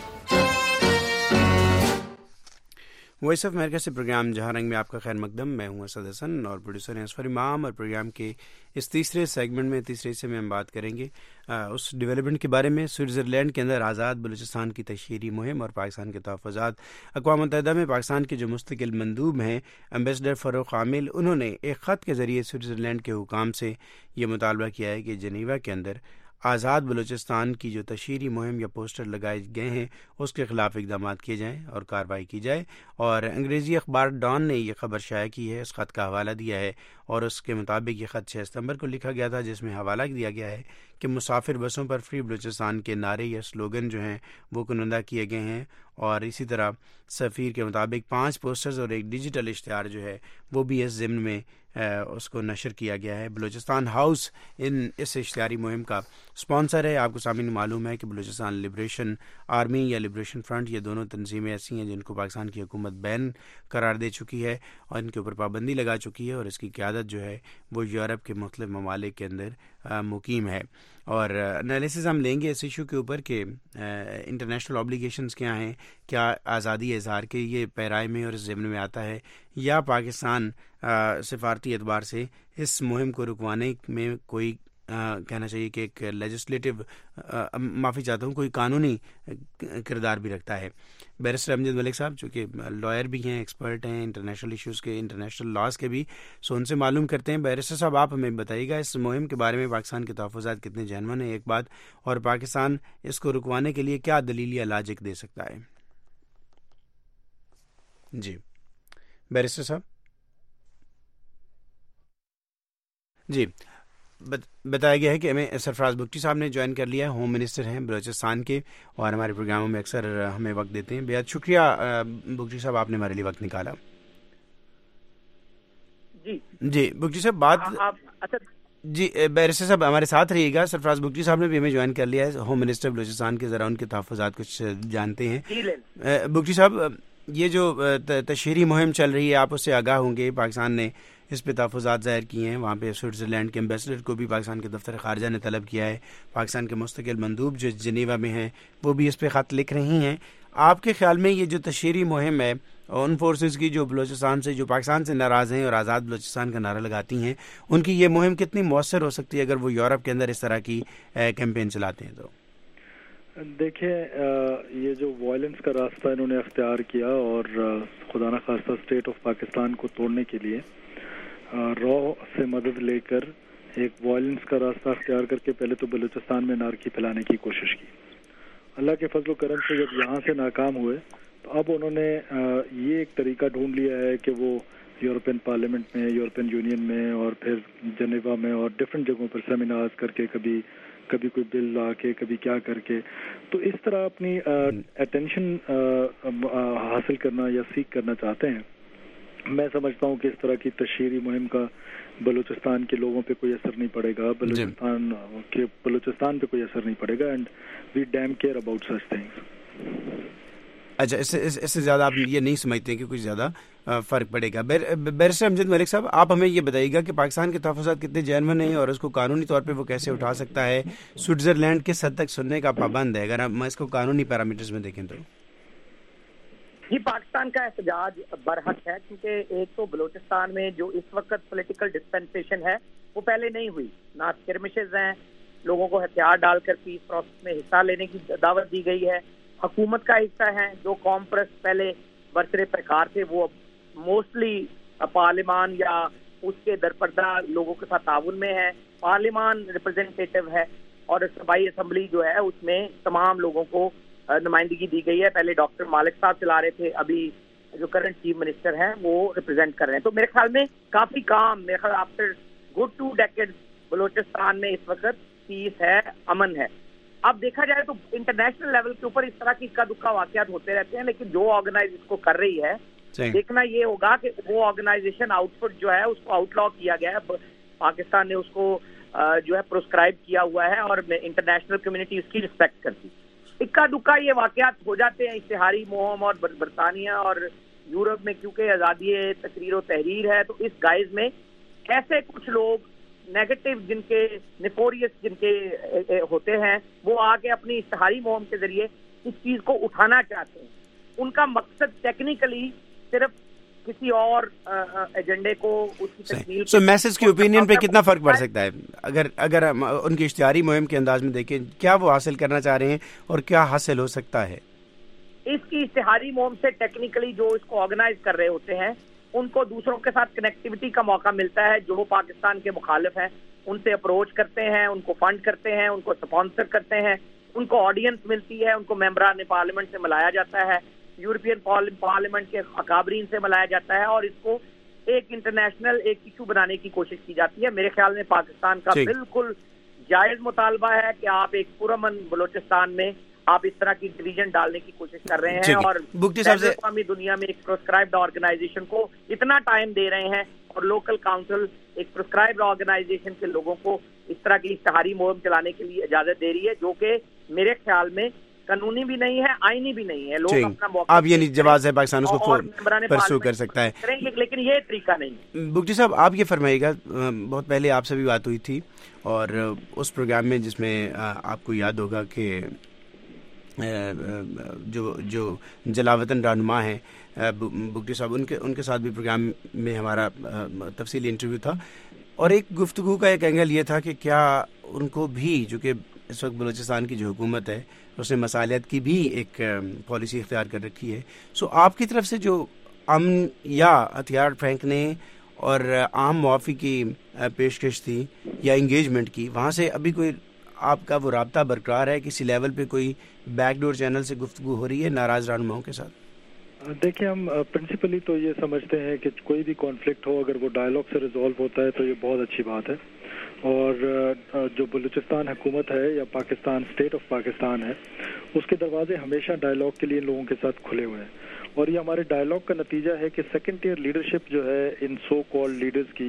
वॉइस ऑफ अमेरिका से प्रोग्राम जहाँ रंग में आपका खैर मकदम। मैं हूँ असद हसन और प्रोड्यूसर हैं असफर इमाम। और प्रोग्राम के इस तीसरे सेगमेंट में तीसरे हिस्से में हम बात करेंगे उस डेवलपमेंट के बारे में स्विट्ज़रलैंड के अंदर आज़ाद बलूचिस्तान की तशहीरी मुहिम और पाकिस्तान के तहफ़्फ़ुज़ात। अक़वाम मुत्तहिदा में पाकिस्तान के जो मुस्तकिल मंदूब हैं एम्बेसडर फ़रूख़ आमिल, उन्होंने एक ख़त के ज़रिए स्विट्ज़रलैंड के हुकाम से ये मुतालबा किया है कि जनीवा के अंदर आज़ाद बलूचिस्तान की जो तशहीरी मुहिम या पोस्टर लगाए गए हैं उसके ख़िलाफ़ इक़दाम किए जाएँ और कार्रवाई की जाए। और अंग्रेज़ी अखबार डॉन ने यह ख़बर शाया की है, इस ख़त का हवाला दिया है और उसके मुताबिक ये ख़त 6 सितंबर को लिखा गया था, जिसमें हवाला दिया गया है कि मुसाफिर बसों पर फ्री बलूचिस्तान के नारे या स्लोगन जो हैं वो कुनंदा किए गए हैं। और इसी तरह सफ़ीर के मुताबिक 5 पोस्टर्स और एक डिजिटल इश्तिहार जो है वो भी इस ज़िम्न में उसको नशर किया गया है। बलूचिस्तान हाउस इस इश्तिहारी मुहिम का स्पॉन्सर है। आपको सामने मालूम है कि बलूचिस्तान लिबरेशन आर्मी या लिबरेशन फ्रंट, ये दोनों तंजीमें ऐसी हैं जिनको पाकिस्तान की हुकूमत बैन करार दे चुकी है और इनके ऊपर पाबंदी लगा चुकी है और इसकी क़यादत जो है वो यूरोप के मुख्तलिफ ममालिक के अंदर मुकीम है। और एनालिसिस हम लेंगे इस इशू के ऊपर कि इंटरनेशनल ऑब्लिगेशंस क्या हैं, क्या आज़ादी इज़हार के ये पैराए में और इस ज़िम्न में आता है, या पाकिस्तान सिफारती एतबार से इस मुहिम को रुकवाने में कोई कहना चाहिए कि एक लेजिस्लेटिव माफ़ी चाहता हूँ कोई कानूनी किरदार भी रखता है। बैरिस्टर अमजद मलिक साहब जो कि लॉयर भी हैं, एक्सपर्ट हैं इंटरनेशनल इश्यूज़ के, इंटरनेशनल लॉज के भी, सो उनसे मालूम करते हैं। बैरिस्टर साहब आप हमें बताइएगा इस मुहिम के बारे में, पाकिस्तान के तहफ़्फ़ुज़ात कितने जेन्युइन हैं एक बात, और पाकिस्तान इसको रुकवाने के लिए क्या दलील या लॉजिक दे सकता है। जी बैरिस्टर साहब। जी बताया गया है कि हमें सरफराज बुगटी साहब ने ज्वाइन कर लिया है, होम मिनिस्टर हैं बलूचिस्तान के और हमारे प्रोग्रामों में अक्सर हमें वक्त देते हैं। बेहद शुक्रिया बुगटी साहब, आपने हमारे लिए वक्त निकाला। जी बुगटी साहब बात जी बैरिस्टर साहब हमारे साथ रहिएगा। सरफराज बुगटी साहब ने भी हमें ज्वाइन कर लिया है, होम मिनिस्टर बलूचिस्तान के, ज़रा उनके तहफ़्फ़ुज़ात कुछ जानते हैं। बुगटी साहब ये जो तशहीरी मुहिम चल रही है आप उससे आगाह होंगे, पाकिस्तान ने इस पे तहफ़्फ़ुज़ात ज़ाहिर किए हैं। वहाँ पे स्विट्ज़रलैंड के एम्बेसडर को भी पाकिस्तान के दफ्तर ख़ारजा ने तलब किया है। पाकिस्तान के मुस्तकिल मंदूब जो जनीवा में हैं वो भी इस पे ख़त लिख रही हैं। आपके ख़्याल में ये जो तशहीरी मुहिम है उन फोर्सेस की जो बलूचिस्तान से, जो पाकिस्तान से नाराज़ हैं और आज़ाद बलूचिस्तान का नारा लगाती हैं, उनकी ये मुहिम कितनी मौसर हो सकती है अगर वो यूरोप के अंदर इस तरह की कैंपेन चलाते हैं? तो देखिए ये जो वायलेंस का रास्ता इन्होंने अख्तियार किया और खुदा न खास्ता स्टेट ऑफ पाकिस्तान को तोड़ने के लिए रॉ से मदद लेकर एक वायलेंस का रास्ता अख्तियार करके पहले तो बलूचिस्तान में नारकी फैलाने की कोशिश की। अल्लाह के फजल करम से जब यहाँ से नाकाम हुए तो अब उन्होंने ये एक तरीका ढूंढ लिया है कि वो यूरोपियन पार्लियामेंट में, यूरोपियन यूनियन में और फिर जनेवा में और डिफरेंट जगहों पर सेमिनार्स करके कभी कोई बिल ला के, कभी क्या करके, तो इस तरह अपनी अटेंशन हासिल करना या सीख करना चाहते हैं। मैं समझता हूँ कि इस तरह की तशहीरी मुहिम का बलूचिस्तान के लोगों पे कोई असर नहीं पड़ेगा, बलूचिस्तान पे कोई असर नहीं पड़ेगा, and we damn care about such things. अच्छा, इससे ज़्यादा आप ये नहीं समझते हैं कि कुछ ज़्यादा फ़र्क पड़ेगा। बैरिस्टर अमजद मलिक साहब आप हमें ये बताइएगा कि पाकिस्तान के तहफ़्फ़ुज़ात कितने जेन्युइन हैं और उसको कानूनी तौर पे वो कैसे उठा सकता है? स्विट्ज़रलैंड किस हद तक सुनने का पाबंद है अगर हम इसको कानूनी पैरामीटर्स में देखें तो? ये पाकिस्तान का एहतजाज बरहक है क्योंकि एक तो बलूचिस्तान में जो इस वक्त पॉलिटिकल डिस्पेंसेशन है वो पहले नहीं हुई, ना स्किर्मिशेस हैं, लोगों को हथियार डालकर पीस प्रोसेस में हिस्सा लेने की दावत दी गई है, हुकूमत का हिस्सा है। जो कौम परस्त पहले बरसरे प्रकार थे वो मोस्टली पार्लियामान या उसके दरपर्दा लोगों के साथ ताउन में है। पार्लियामान रिप्रेजेंटेटिव है और सूबाई असम्बली जो है उसमें तमाम लोगों को नुमाइंदगी दी गई है। पहले डॉक्टर मालिक साहब चला रहे थे, अभी जो करंट चीफ मिनिस्टर हैं वो रिप्रेजेंट कर रहे हैं। तो मेरे ख्याल में काफी काम, मेरे ख्याल आफ्टर गुड 2 डेकेड बलूचिस्तान में इस वक्त पीस है, अमन है। अब देखा जाए तो इंटरनेशनल लेवल के ऊपर इस तरह की इक्का दुक्का वाकयात होते रहते हैं, लेकिन जो ऑर्गेनाइज इसको कर रही है देखना ये होगा कि वो ऑर्गेनाइजेशन आउटपुट जो है उसको आउटलॉ किया गया है। पाकिस्तान ने उसको جو ہے پروسکرائب کیا ہوا ہے اور انٹرنیشنل کمیونٹی اس کی رسپیکٹ کرتی. اکا دکا یہ واقعات ہو جاتے ہیں اشتہاری مہم اور برطانیہ اور یورپ میں کیونکہ آزادی تقریر و تحریر ہے, تو اس گائز میں ایسے کچھ لوگ نیگیٹو جن کے نیفوریس جن کے ہوتے ہیں وہ آ کے اپنی اشتہاری مہم کے ذریعے اس چیز کو اٹھانا چاہتے ہیں. ان کا مقصد ٹیکنیکلی صرف کسی اور ایجنڈے کو اس کی تکمیل. سو میسج کی اوپینین پہ کتنا فرق پڑ سکتا ہے اگر ان کی اشتہاری مہم کے انداز میں دیکھیں, کیا وہ حاصل کرنا چاہ رہے ہیں اور کیا حاصل ہو سکتا ہے؟ اس کی اشتہاری مہم سے ٹیکنیکلی جو اس کو آرگنائز کر رہے ہوتے ہیں ان کو دوسروں کے ساتھ کنیکٹیوٹی کا موقع ملتا ہے. جو پاکستان کے مخالف ہیں ان سے اپروچ کرتے ہیں, ان کو فنڈ کرتے ہیں, ان کو سپانسر کرتے ہیں, ان کو آڈینس ملتی ہے, ان کو ممبران پارلیمنٹ سے ملایا جاتا ہے, یورپین پارلیمنٹ کے اکابرین سے ملایا جاتا ہے اور اس کو ایک انٹرنیشنل ایک ایشو بنانے کی کوشش کی جاتی ہے. میرے خیال میں پاکستان کا بالکل جائز مطالبہ ہے کہ آپ ایک پرامن بلوچستان میں آپ اس طرح کی ڈویژن ڈالنے کی کوشش کر رہے ہیں اور اقوامی دنیا میں ایک پروسکرائبڈ آرگنائزیشن کو اتنا ٹائم دے رہے ہیں اور لوکل کاؤنسل ایک پروسکرائبڈ آرگنائزیشن کے لوگوں کو اس طرح کی اشتہاری مہم چلانے کے لیے اجازت دے رہی ہے, جو کہ میرے خیال میں قانونی بھی نہیں ہے, آئینی بھی نہیں ہے. لوگ اپنا موقع آپ یہ جواز ہے پاکستان اس کو پرسو کر سکتا ہے, لیکن یہ طریقہ نہیں. بگٹی صاحب آپ یہ فرمائیے گا, بہت پہلے آپ سے بھی بات ہوئی تھی اور اس پروگرام میں جس میں آپ کو یاد ہوگا کہ جو جلاوطن رہنما ہیں بگٹی صاحب, ان کے ساتھ بھی پروگرام میں ہمارا تفصیلی انٹرویو تھا اور ایک گفتگو کا ایک اینگل یہ تھا کہ کیا ان کو بھی, جو کہ اس وقت بلوچستان کی جو حکومت ہے اس نے مصالحت کی بھی ایک پالیسی اختیار کر رکھی ہے. سو آپ کی طرف سے جو امن یا ہتھیار پھینکنے اور عام معافی کی پیشکش تھی یا انگیجمنٹ کی, وہاں سے ابھی کوئی آپ کا وہ رابطہ برقرار ہے؟ کسی لیول پہ کوئی بیک ڈور چینل سے گفتگو ہو رہی ہے ناراض رہنماؤں کے ساتھ؟ دیکھیں, ہم پرنسپلی تو یہ سمجھتے ہیں کہ کوئی بھی کانفلکٹ ہو اگر وہ ڈائلاگ سے ریزالو ہوتا ہے تو یہ بہت اچھی بات ہے. اور جو بلوچستان حکومت ہے یا پاکستان اسٹیٹ آف پاکستان ہے, اس کے دروازے ہمیشہ ڈائلاگ کے لیے لوگوں کے ساتھ کھلے ہوئے ہیں. اور یہ ہمارے ڈائلاگ کا نتیجہ ہے کہ سیکنڈ ٹیئر لیڈرشپ جو ہے ان سو کالڈ لیڈرز کی,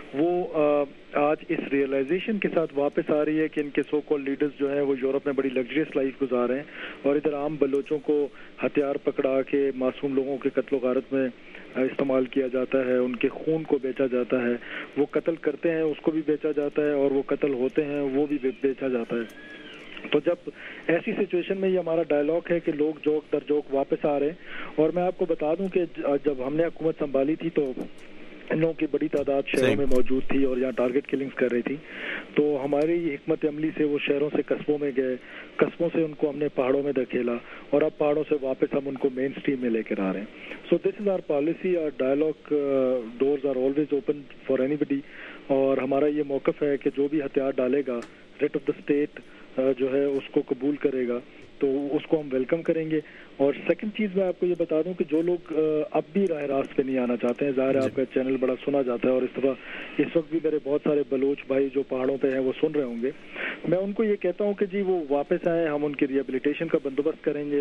وہ آج اس ریئلائزیشن کے ساتھ واپس آ رہی ہے کہ ان کے سو کالڈ لیڈرز جو ہیں وہ یورپ میں بڑی لگژریس لائف گزار رہے ہیں اور ادھر عام بلوچوں کو ہتھیار پکڑا کے معصوم لوگوں کے قتل و غارت میں استعمال کیا جاتا ہے, ان کے خون کو بیچا جاتا ہے, وہ قتل کرتے ہیں اس کو بھی بیچا جاتا ہے اور وہ قتل ہوتے ہیں وہ بھی بیچا جاتا ہے. تو جب ایسی سچویشن میں یہ ہمارا ڈائلاگ ہے کہ لوگ جوک در جوک واپس آ رہے ہیں. اور میں آپ کو بتا دوں کہ جب ہم نے حکومت سنبھالی تھی تو ان لوگوں کی بڑی تعداد شہروں میں موجود تھی اور یہاں ٹارگٹ کلنگز کر رہی تھی, تو ہماری حکمت عملی سے وہ شہروں سے قصبوں میں گئے, قصبوں سے ان کو ہم نے پہاڑوں میں دھکیلا اور اب پہاڑوں سے واپس ہم ان کو مین اسٹریم میں لے کر آ رہے ہیں. So this is our policy, our dialogue doors are always open for anybody. اور ہمارا یہ موقف ہے کہ جو بھی ہتھیار ڈالے گا ریٹ آف دا اسٹیٹ جو ہے اس کو قبول کرے گا تو اس کو ہم ویلکم کریں گے. اور سیکنڈ چیز میں آپ کو یہ بتا دوں کہ جو لوگ اب بھی راہ راست پہ نہیں آنا چاہتے ہیں, ظاہر ہے آپ کا چینل بڑا سنا جاتا ہے اور اس وقت بھی میرے بہت سارے بلوچ بھائی جو پہاڑوں پہ ہیں وہ سن رہے ہوں گے, میں ان کو یہ کہتا ہوں کہ جی وہ واپس آئیں, ہم ان کی ریہیبلیٹیشن کا بندوبست کریں گے.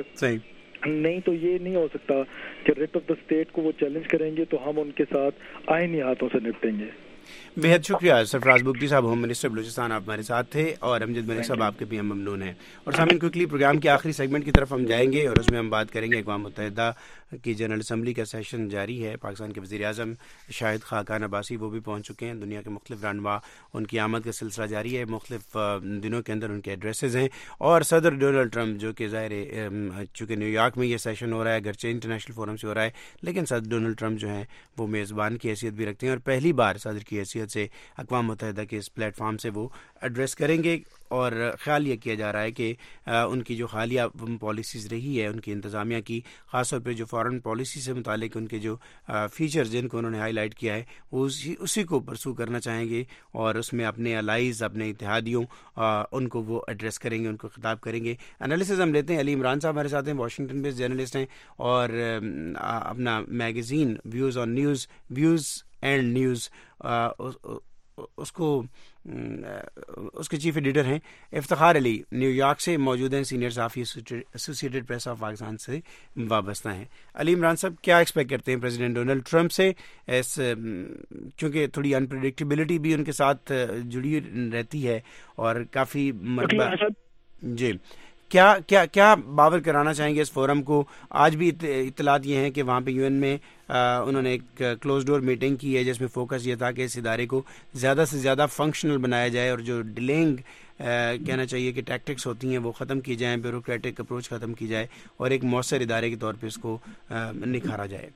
نہیں تو یہ نہیں ہو سکتا کہ ریٹ آف دا اسٹیٹ کو وہ چیلنج کریں گے تو ہم ان کے ساتھ آئینی ہاتھوں سے نپٹیں گے. بہت شکریہ سرفراز بگٹی صاحب, ہوم منسٹر بلوچستان, آپ ہمارے ساتھ تھے, اور امجد ملک صاحب آپ کے بھی ہم ممنون ہیں. اور سامعین, کوئکلی پروگرام کے آخری سیگمنٹ کی طرف ہم جائیں گے اور اس میں ہم بات کریں گے اقوام متحدہ کی جنرل اسمبلی کا سیشن جاری ہے. پاکستان کے وزیر اعظم شاہد خاقان عباسی وہ بھی پہنچ چکے ہیں. دنیا کے مختلف رہنما, ان کی آمد کا سلسلہ جاری ہے, مختلف دنوں کے اندر ان کے ایڈریسز ہیں. اور صدر ڈونلڈ ٹرمپ, جو کہ ظاہر چونکہ نیو یارک میں یہ سیشن ہو رہا ہے, گرچہ انٹرنیشنل فورم سے ہو رہا ہے, لیکن صدر ڈونلڈ ٹرمپ جو ہیں وہ میزبان کی حیثیت بھی رکھتے ہیں اور پہلی بار صدر کی حیثیت سے اقوام متحدہ کے اس پلیٹ فارم سے وہ ایڈریس کریں گے. اور خیال یہ کیا جا رہا ہے کہ ان کی جو حالیہ پالیسیز رہی ہے ان کی انتظامیہ کی, خاص طور پہ جو فارن پالیسی سے متعلق ان کے جو فیچر جن کو انہوں نے ہائی لائٹ کیا ہے, وہ اسی کو پرسو کرنا چاہیں گے اور اس میں اپنے الائز, اپنے اتحادیوں, ان کو وہ ایڈریس کریں گے, ان کو خطاب کریں گے. انالیسز ہم لیتے ہیں. علی عمران صاحب ہمارے ساتھ ہیں, واشنگٹن بیسڈ جرنلسٹ ہیں اور اپنا magazine views on news, views and news, اس کے چیف ایڈیٹر ہیں افتخار علی، نیو یارک سے موجود ہیں، سینئر صحافی ایسوسیٹڈ پریس آف پاکستان سے وابستہ ہیں۔ علی عمران صاحب، کیا ایکسپیکٹ کرتے ہیں پریزیڈنٹ ڈونلڈ ٹرمپ سے، کیونکہ تھوڑی انپریڈکٹیبلٹی بھی ان کے ساتھ جڑی رہتی ہے اور کافی مرتبہ جی کیا باور کرانا چاہیں گے اس فورم کو؟ آج بھی اطلاعات یہ ہیں کہ وہاں پہ یو این میں انہوں نے ایک کلوز ڈور میٹنگ کی ہے جس میں فوکس یہ تھا کہ اس ادارے کو زیادہ سے زیادہ فنکشنل بنایا جائے اور جو ڈیلنگ کہنا چاہیے کہ ٹیکٹکس ہوتی ہیں وہ ختم کی جائیں، بیوروکریٹک اپروچ ختم کی جائے اور ایک مؤثر ادارے کے طور پہ اس کو نکھارا جائے۔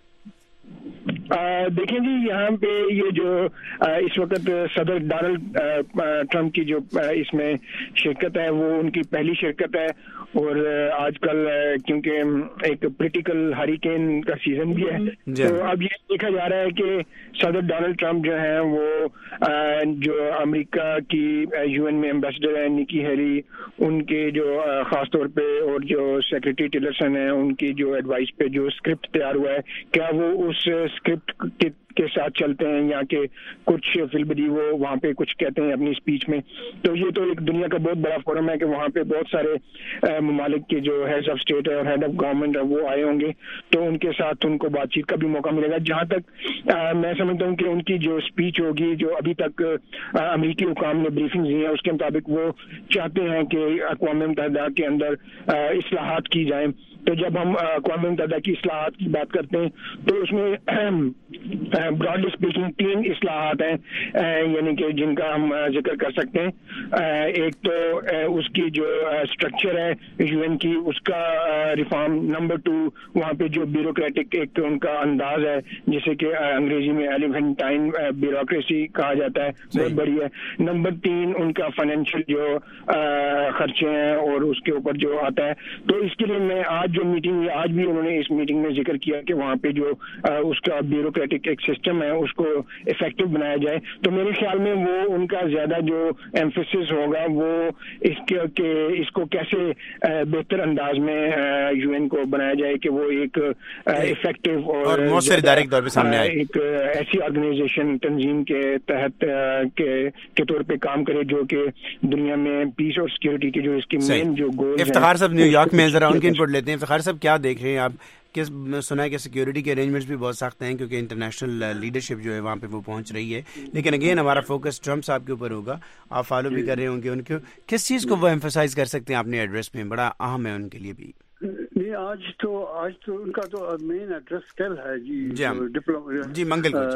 دیکھیں جی، یہاں پہ یہ جو اس وقت صدر ڈونلڈ ٹرمپ کی جو اس میں شرکت ہے وہ ان کی پہلی شرکت ہے، اور آج کل کیونکہ ایک پولیٹیکل ہریکین کا سیزن بھی ہے تو اب یہ دیکھا جا رہا ہے کہ صدر ڈونلڈ ٹرمپ جو ہیں وہ جو امریکہ کی یو این میں ایمبیسڈر ہیں نکی ہیلی، ان کے جو خاص طور پہ اور جو سیکرٹری ٹیلرسن ہیں ان کی جو ایڈوائس پہ جو اسکرپٹ تیار ہوا ہے، کیا وہ اس اسکرپٹ کے ساتھ چلتے ہیں یا کہ کچھ فلبدی وہ وہاں پہ کچھ کہتے ہیں اپنی اسپیچ میں؟ تو یہ تو ایک دنیا کا بہت بڑا فورم ہے کہ وہاں پہ بہت سارے ممالک کے جو ہیڈ آف اسٹیٹ اور ہیڈ آف گورنمنٹ ہے وہ آئے ہوں گے، تو ان کے ساتھ ان کو بات چیت کا بھی موقع ملے گا۔ جہاں تک میں سمجھتا ہوں کہ ان کی جو اسپیچ ہوگی، جو ابھی تک امریکی حکام نے بریفنگ دی ہے اس کے مطابق وہ چاہتے ہیں کہ اقوام متحدہ کے اندر اصلاحات کی جائیں۔ تو جب ہم اقوام متحدہ کی اصلاحات کی بات کرتے ہیں تو اس میں براڈلی اسپیکنگ 3 اصلاحات ہیں، یعنی کہ جن کا ہم ذکر کر سکتے ہیں۔ ایک تو اس کی جو اسٹرکچر ہے یو این کی اس کا ریفارم، نمبر 2 وہاں پہ جو بیوروکریٹک ایک ان کا انداز ہے جسے کہ انگریزی میں ایلیفینٹائن بیوروکریسی کہا جاتا ہے، بہت بڑی ہے۔ نمبر 3 ان کا فائنینشیل جو خرچے ہیں اور اس کے اوپر جو آتا ہے۔ تو اس کے لیے میں آج جو میٹنگ ہوئی، آج بھی انہوں نے اس میٹنگ میں ذکر کیا کہ وہاں پہ جو اس کا بیوروکریٹک ایک سسٹم ہے اس کو افیکٹو بنایا جائے۔ تو میرے خیال میں وہ ان کا زیادہ جو ایمفیسس ہوگا وہ اس کو کیسے بہتر انداز میں یو این کو بنایا جائے کہ وہ ایک افیکٹو اور مؤثر ادارے کے طور پہ سامنے آئے، ایک ایسی آرگنائزیشن تنظیم کے تحت کے طور پہ کام کرے جو کہ دنیا میں پیس اور سیکورٹی کے جو اس کی مین جو گول۔ افتخار صاحب نیو یارک میں ذرا ان کی انپٹ لیتے ہیں۔ افتخار صاحب، کیا دیکھ رہے ہیں آپ؟ سنا ہے کہ سیکیورٹی کے ارینجمنٹس بھی بہت سخت ہیں کیونکہ انٹرنیشنل لیڈرشپ جو ہے وہاں پہ وہ پہنچ رہی ہے، لیکن اگین ہمارا فوکس ٹرمپ صاحب کے اوپر ہوگا، آپ فالو بھی کر رہے ہوں گے ان کو، کس چیز کو وہ ایمفسائز کر سکتے ہیں اپنے ایڈریس میں؟ بڑا اہم ہے ان کے لیے بھی۔ نہیں، آج تو ان کا تو مین ایڈریس کل ہے جی منگل کو،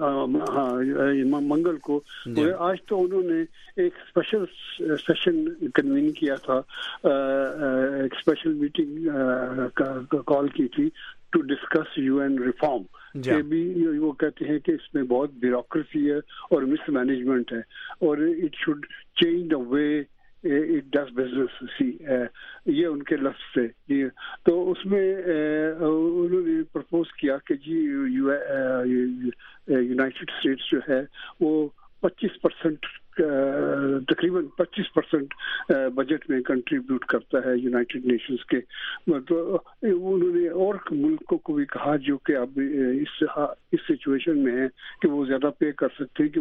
منگل کو آج تو انہوں نے ایک اسپیشل سیشن کنوین کیا تھا، ایک اسپیشل میٹنگ کال کی تھی ٹو ڈسکس یو این ریفارم۔ کہ بھی وہ کہتے ہیں کہ اس میں بہت بیوروکریسی ہے اور مس مینجمنٹ ہے اور it should change the way it does business, یہ ان کے لفظ سے۔ تو اس میں انہوں نے پرپوز کیا کہ جی یونائٹڈ اسٹیٹس جو ہے وہ 25% تقریباً 25% بجٹ میں کنٹریبیوٹ کرتا ہے یونائٹڈ نیشنز کے۔ تو انہوں نے اور ملکوں کو بھی کہا جو کہ اب اس سچویشن میں ہے کہ وہ زیادہ پے کر سکتے ہیں کہ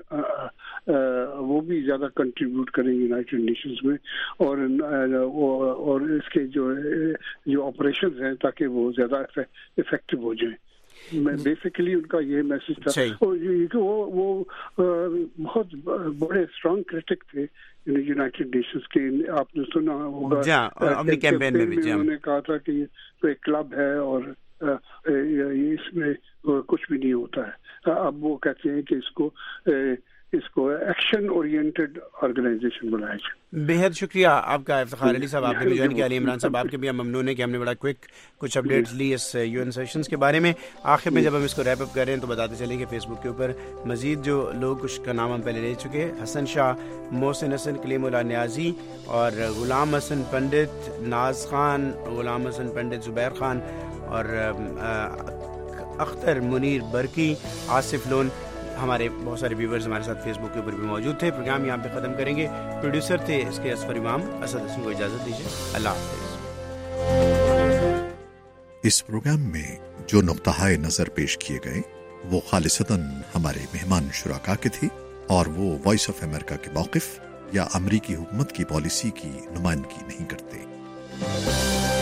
وہ بھی زیادہ کنٹریبیوٹ کریں یونائٹڈ نیشنز میں اور اس کے جو آپریشنز ہیں تاکہ وہ زیادہ افیکٹو ہو جائیں۔ بیسیکلی ان کا یہ میسج تھا، اور وہ بہت بڑے اسٹرانگ کرٹک تھے یونائٹڈ نیشنز کے۔ آپ نے سنا ہوگا اپنی کیمپین میں بھی انہوں نے کہا تھا کہ یہ ایک کلب ہے اور اس میں کچھ بھی نہیں ہوتا ہے۔ اب وہ کہتے ہیں کہ اس کو ایکشن اورینٹڈ آرگنائزیشن بنایا جائے۔ بے حد شکریہ آپ کا افتخار علی صاحب، آپ نے بھی جوائن کیا۔ علی عمران صاحب، آپ کے بھی ہم ممنون ہیں کہ ہم نے بڑا کوئک کچھ اپڈیٹس لی اس یو این سیشنز کے بارے میں۔ آخر میں جب ہم اس کو ریپ اپ کر رہے ہیں تو بتاتے چلیں کہ فیس بک کے اوپر مزید جو لوگ کچھ کا نام ہم پہلے لے چکے، حسن شاہ، محسن حسن، کلیم اللہ نیازی اور غلام حسن پنڈت، ناز خان، غلام حسن پنڈت، زبیر خان اور اختر منیر برکی، آصف لون، ہمارے بہت سارے ویورز ہمارے ساتھ فیس بک کے اوپر بھی موجود تھے۔ پروگرام یہاں پہ ختم کریں گے۔ پروڈیوسر تھے اس کے اسفر امام، اسد حسن کو اجازت دیجیے، اللہ حافظ۔ اس پروگرام میں جو نقطۂ نظر پیش کیے گئے وہ خالصتاً ہمارے مہمان شرکا کے تھے اور وہ وائس آف امریکہ کے موقف یا امریکی حکومت کی پالیسی کی نمائندگی نہیں کرتے۔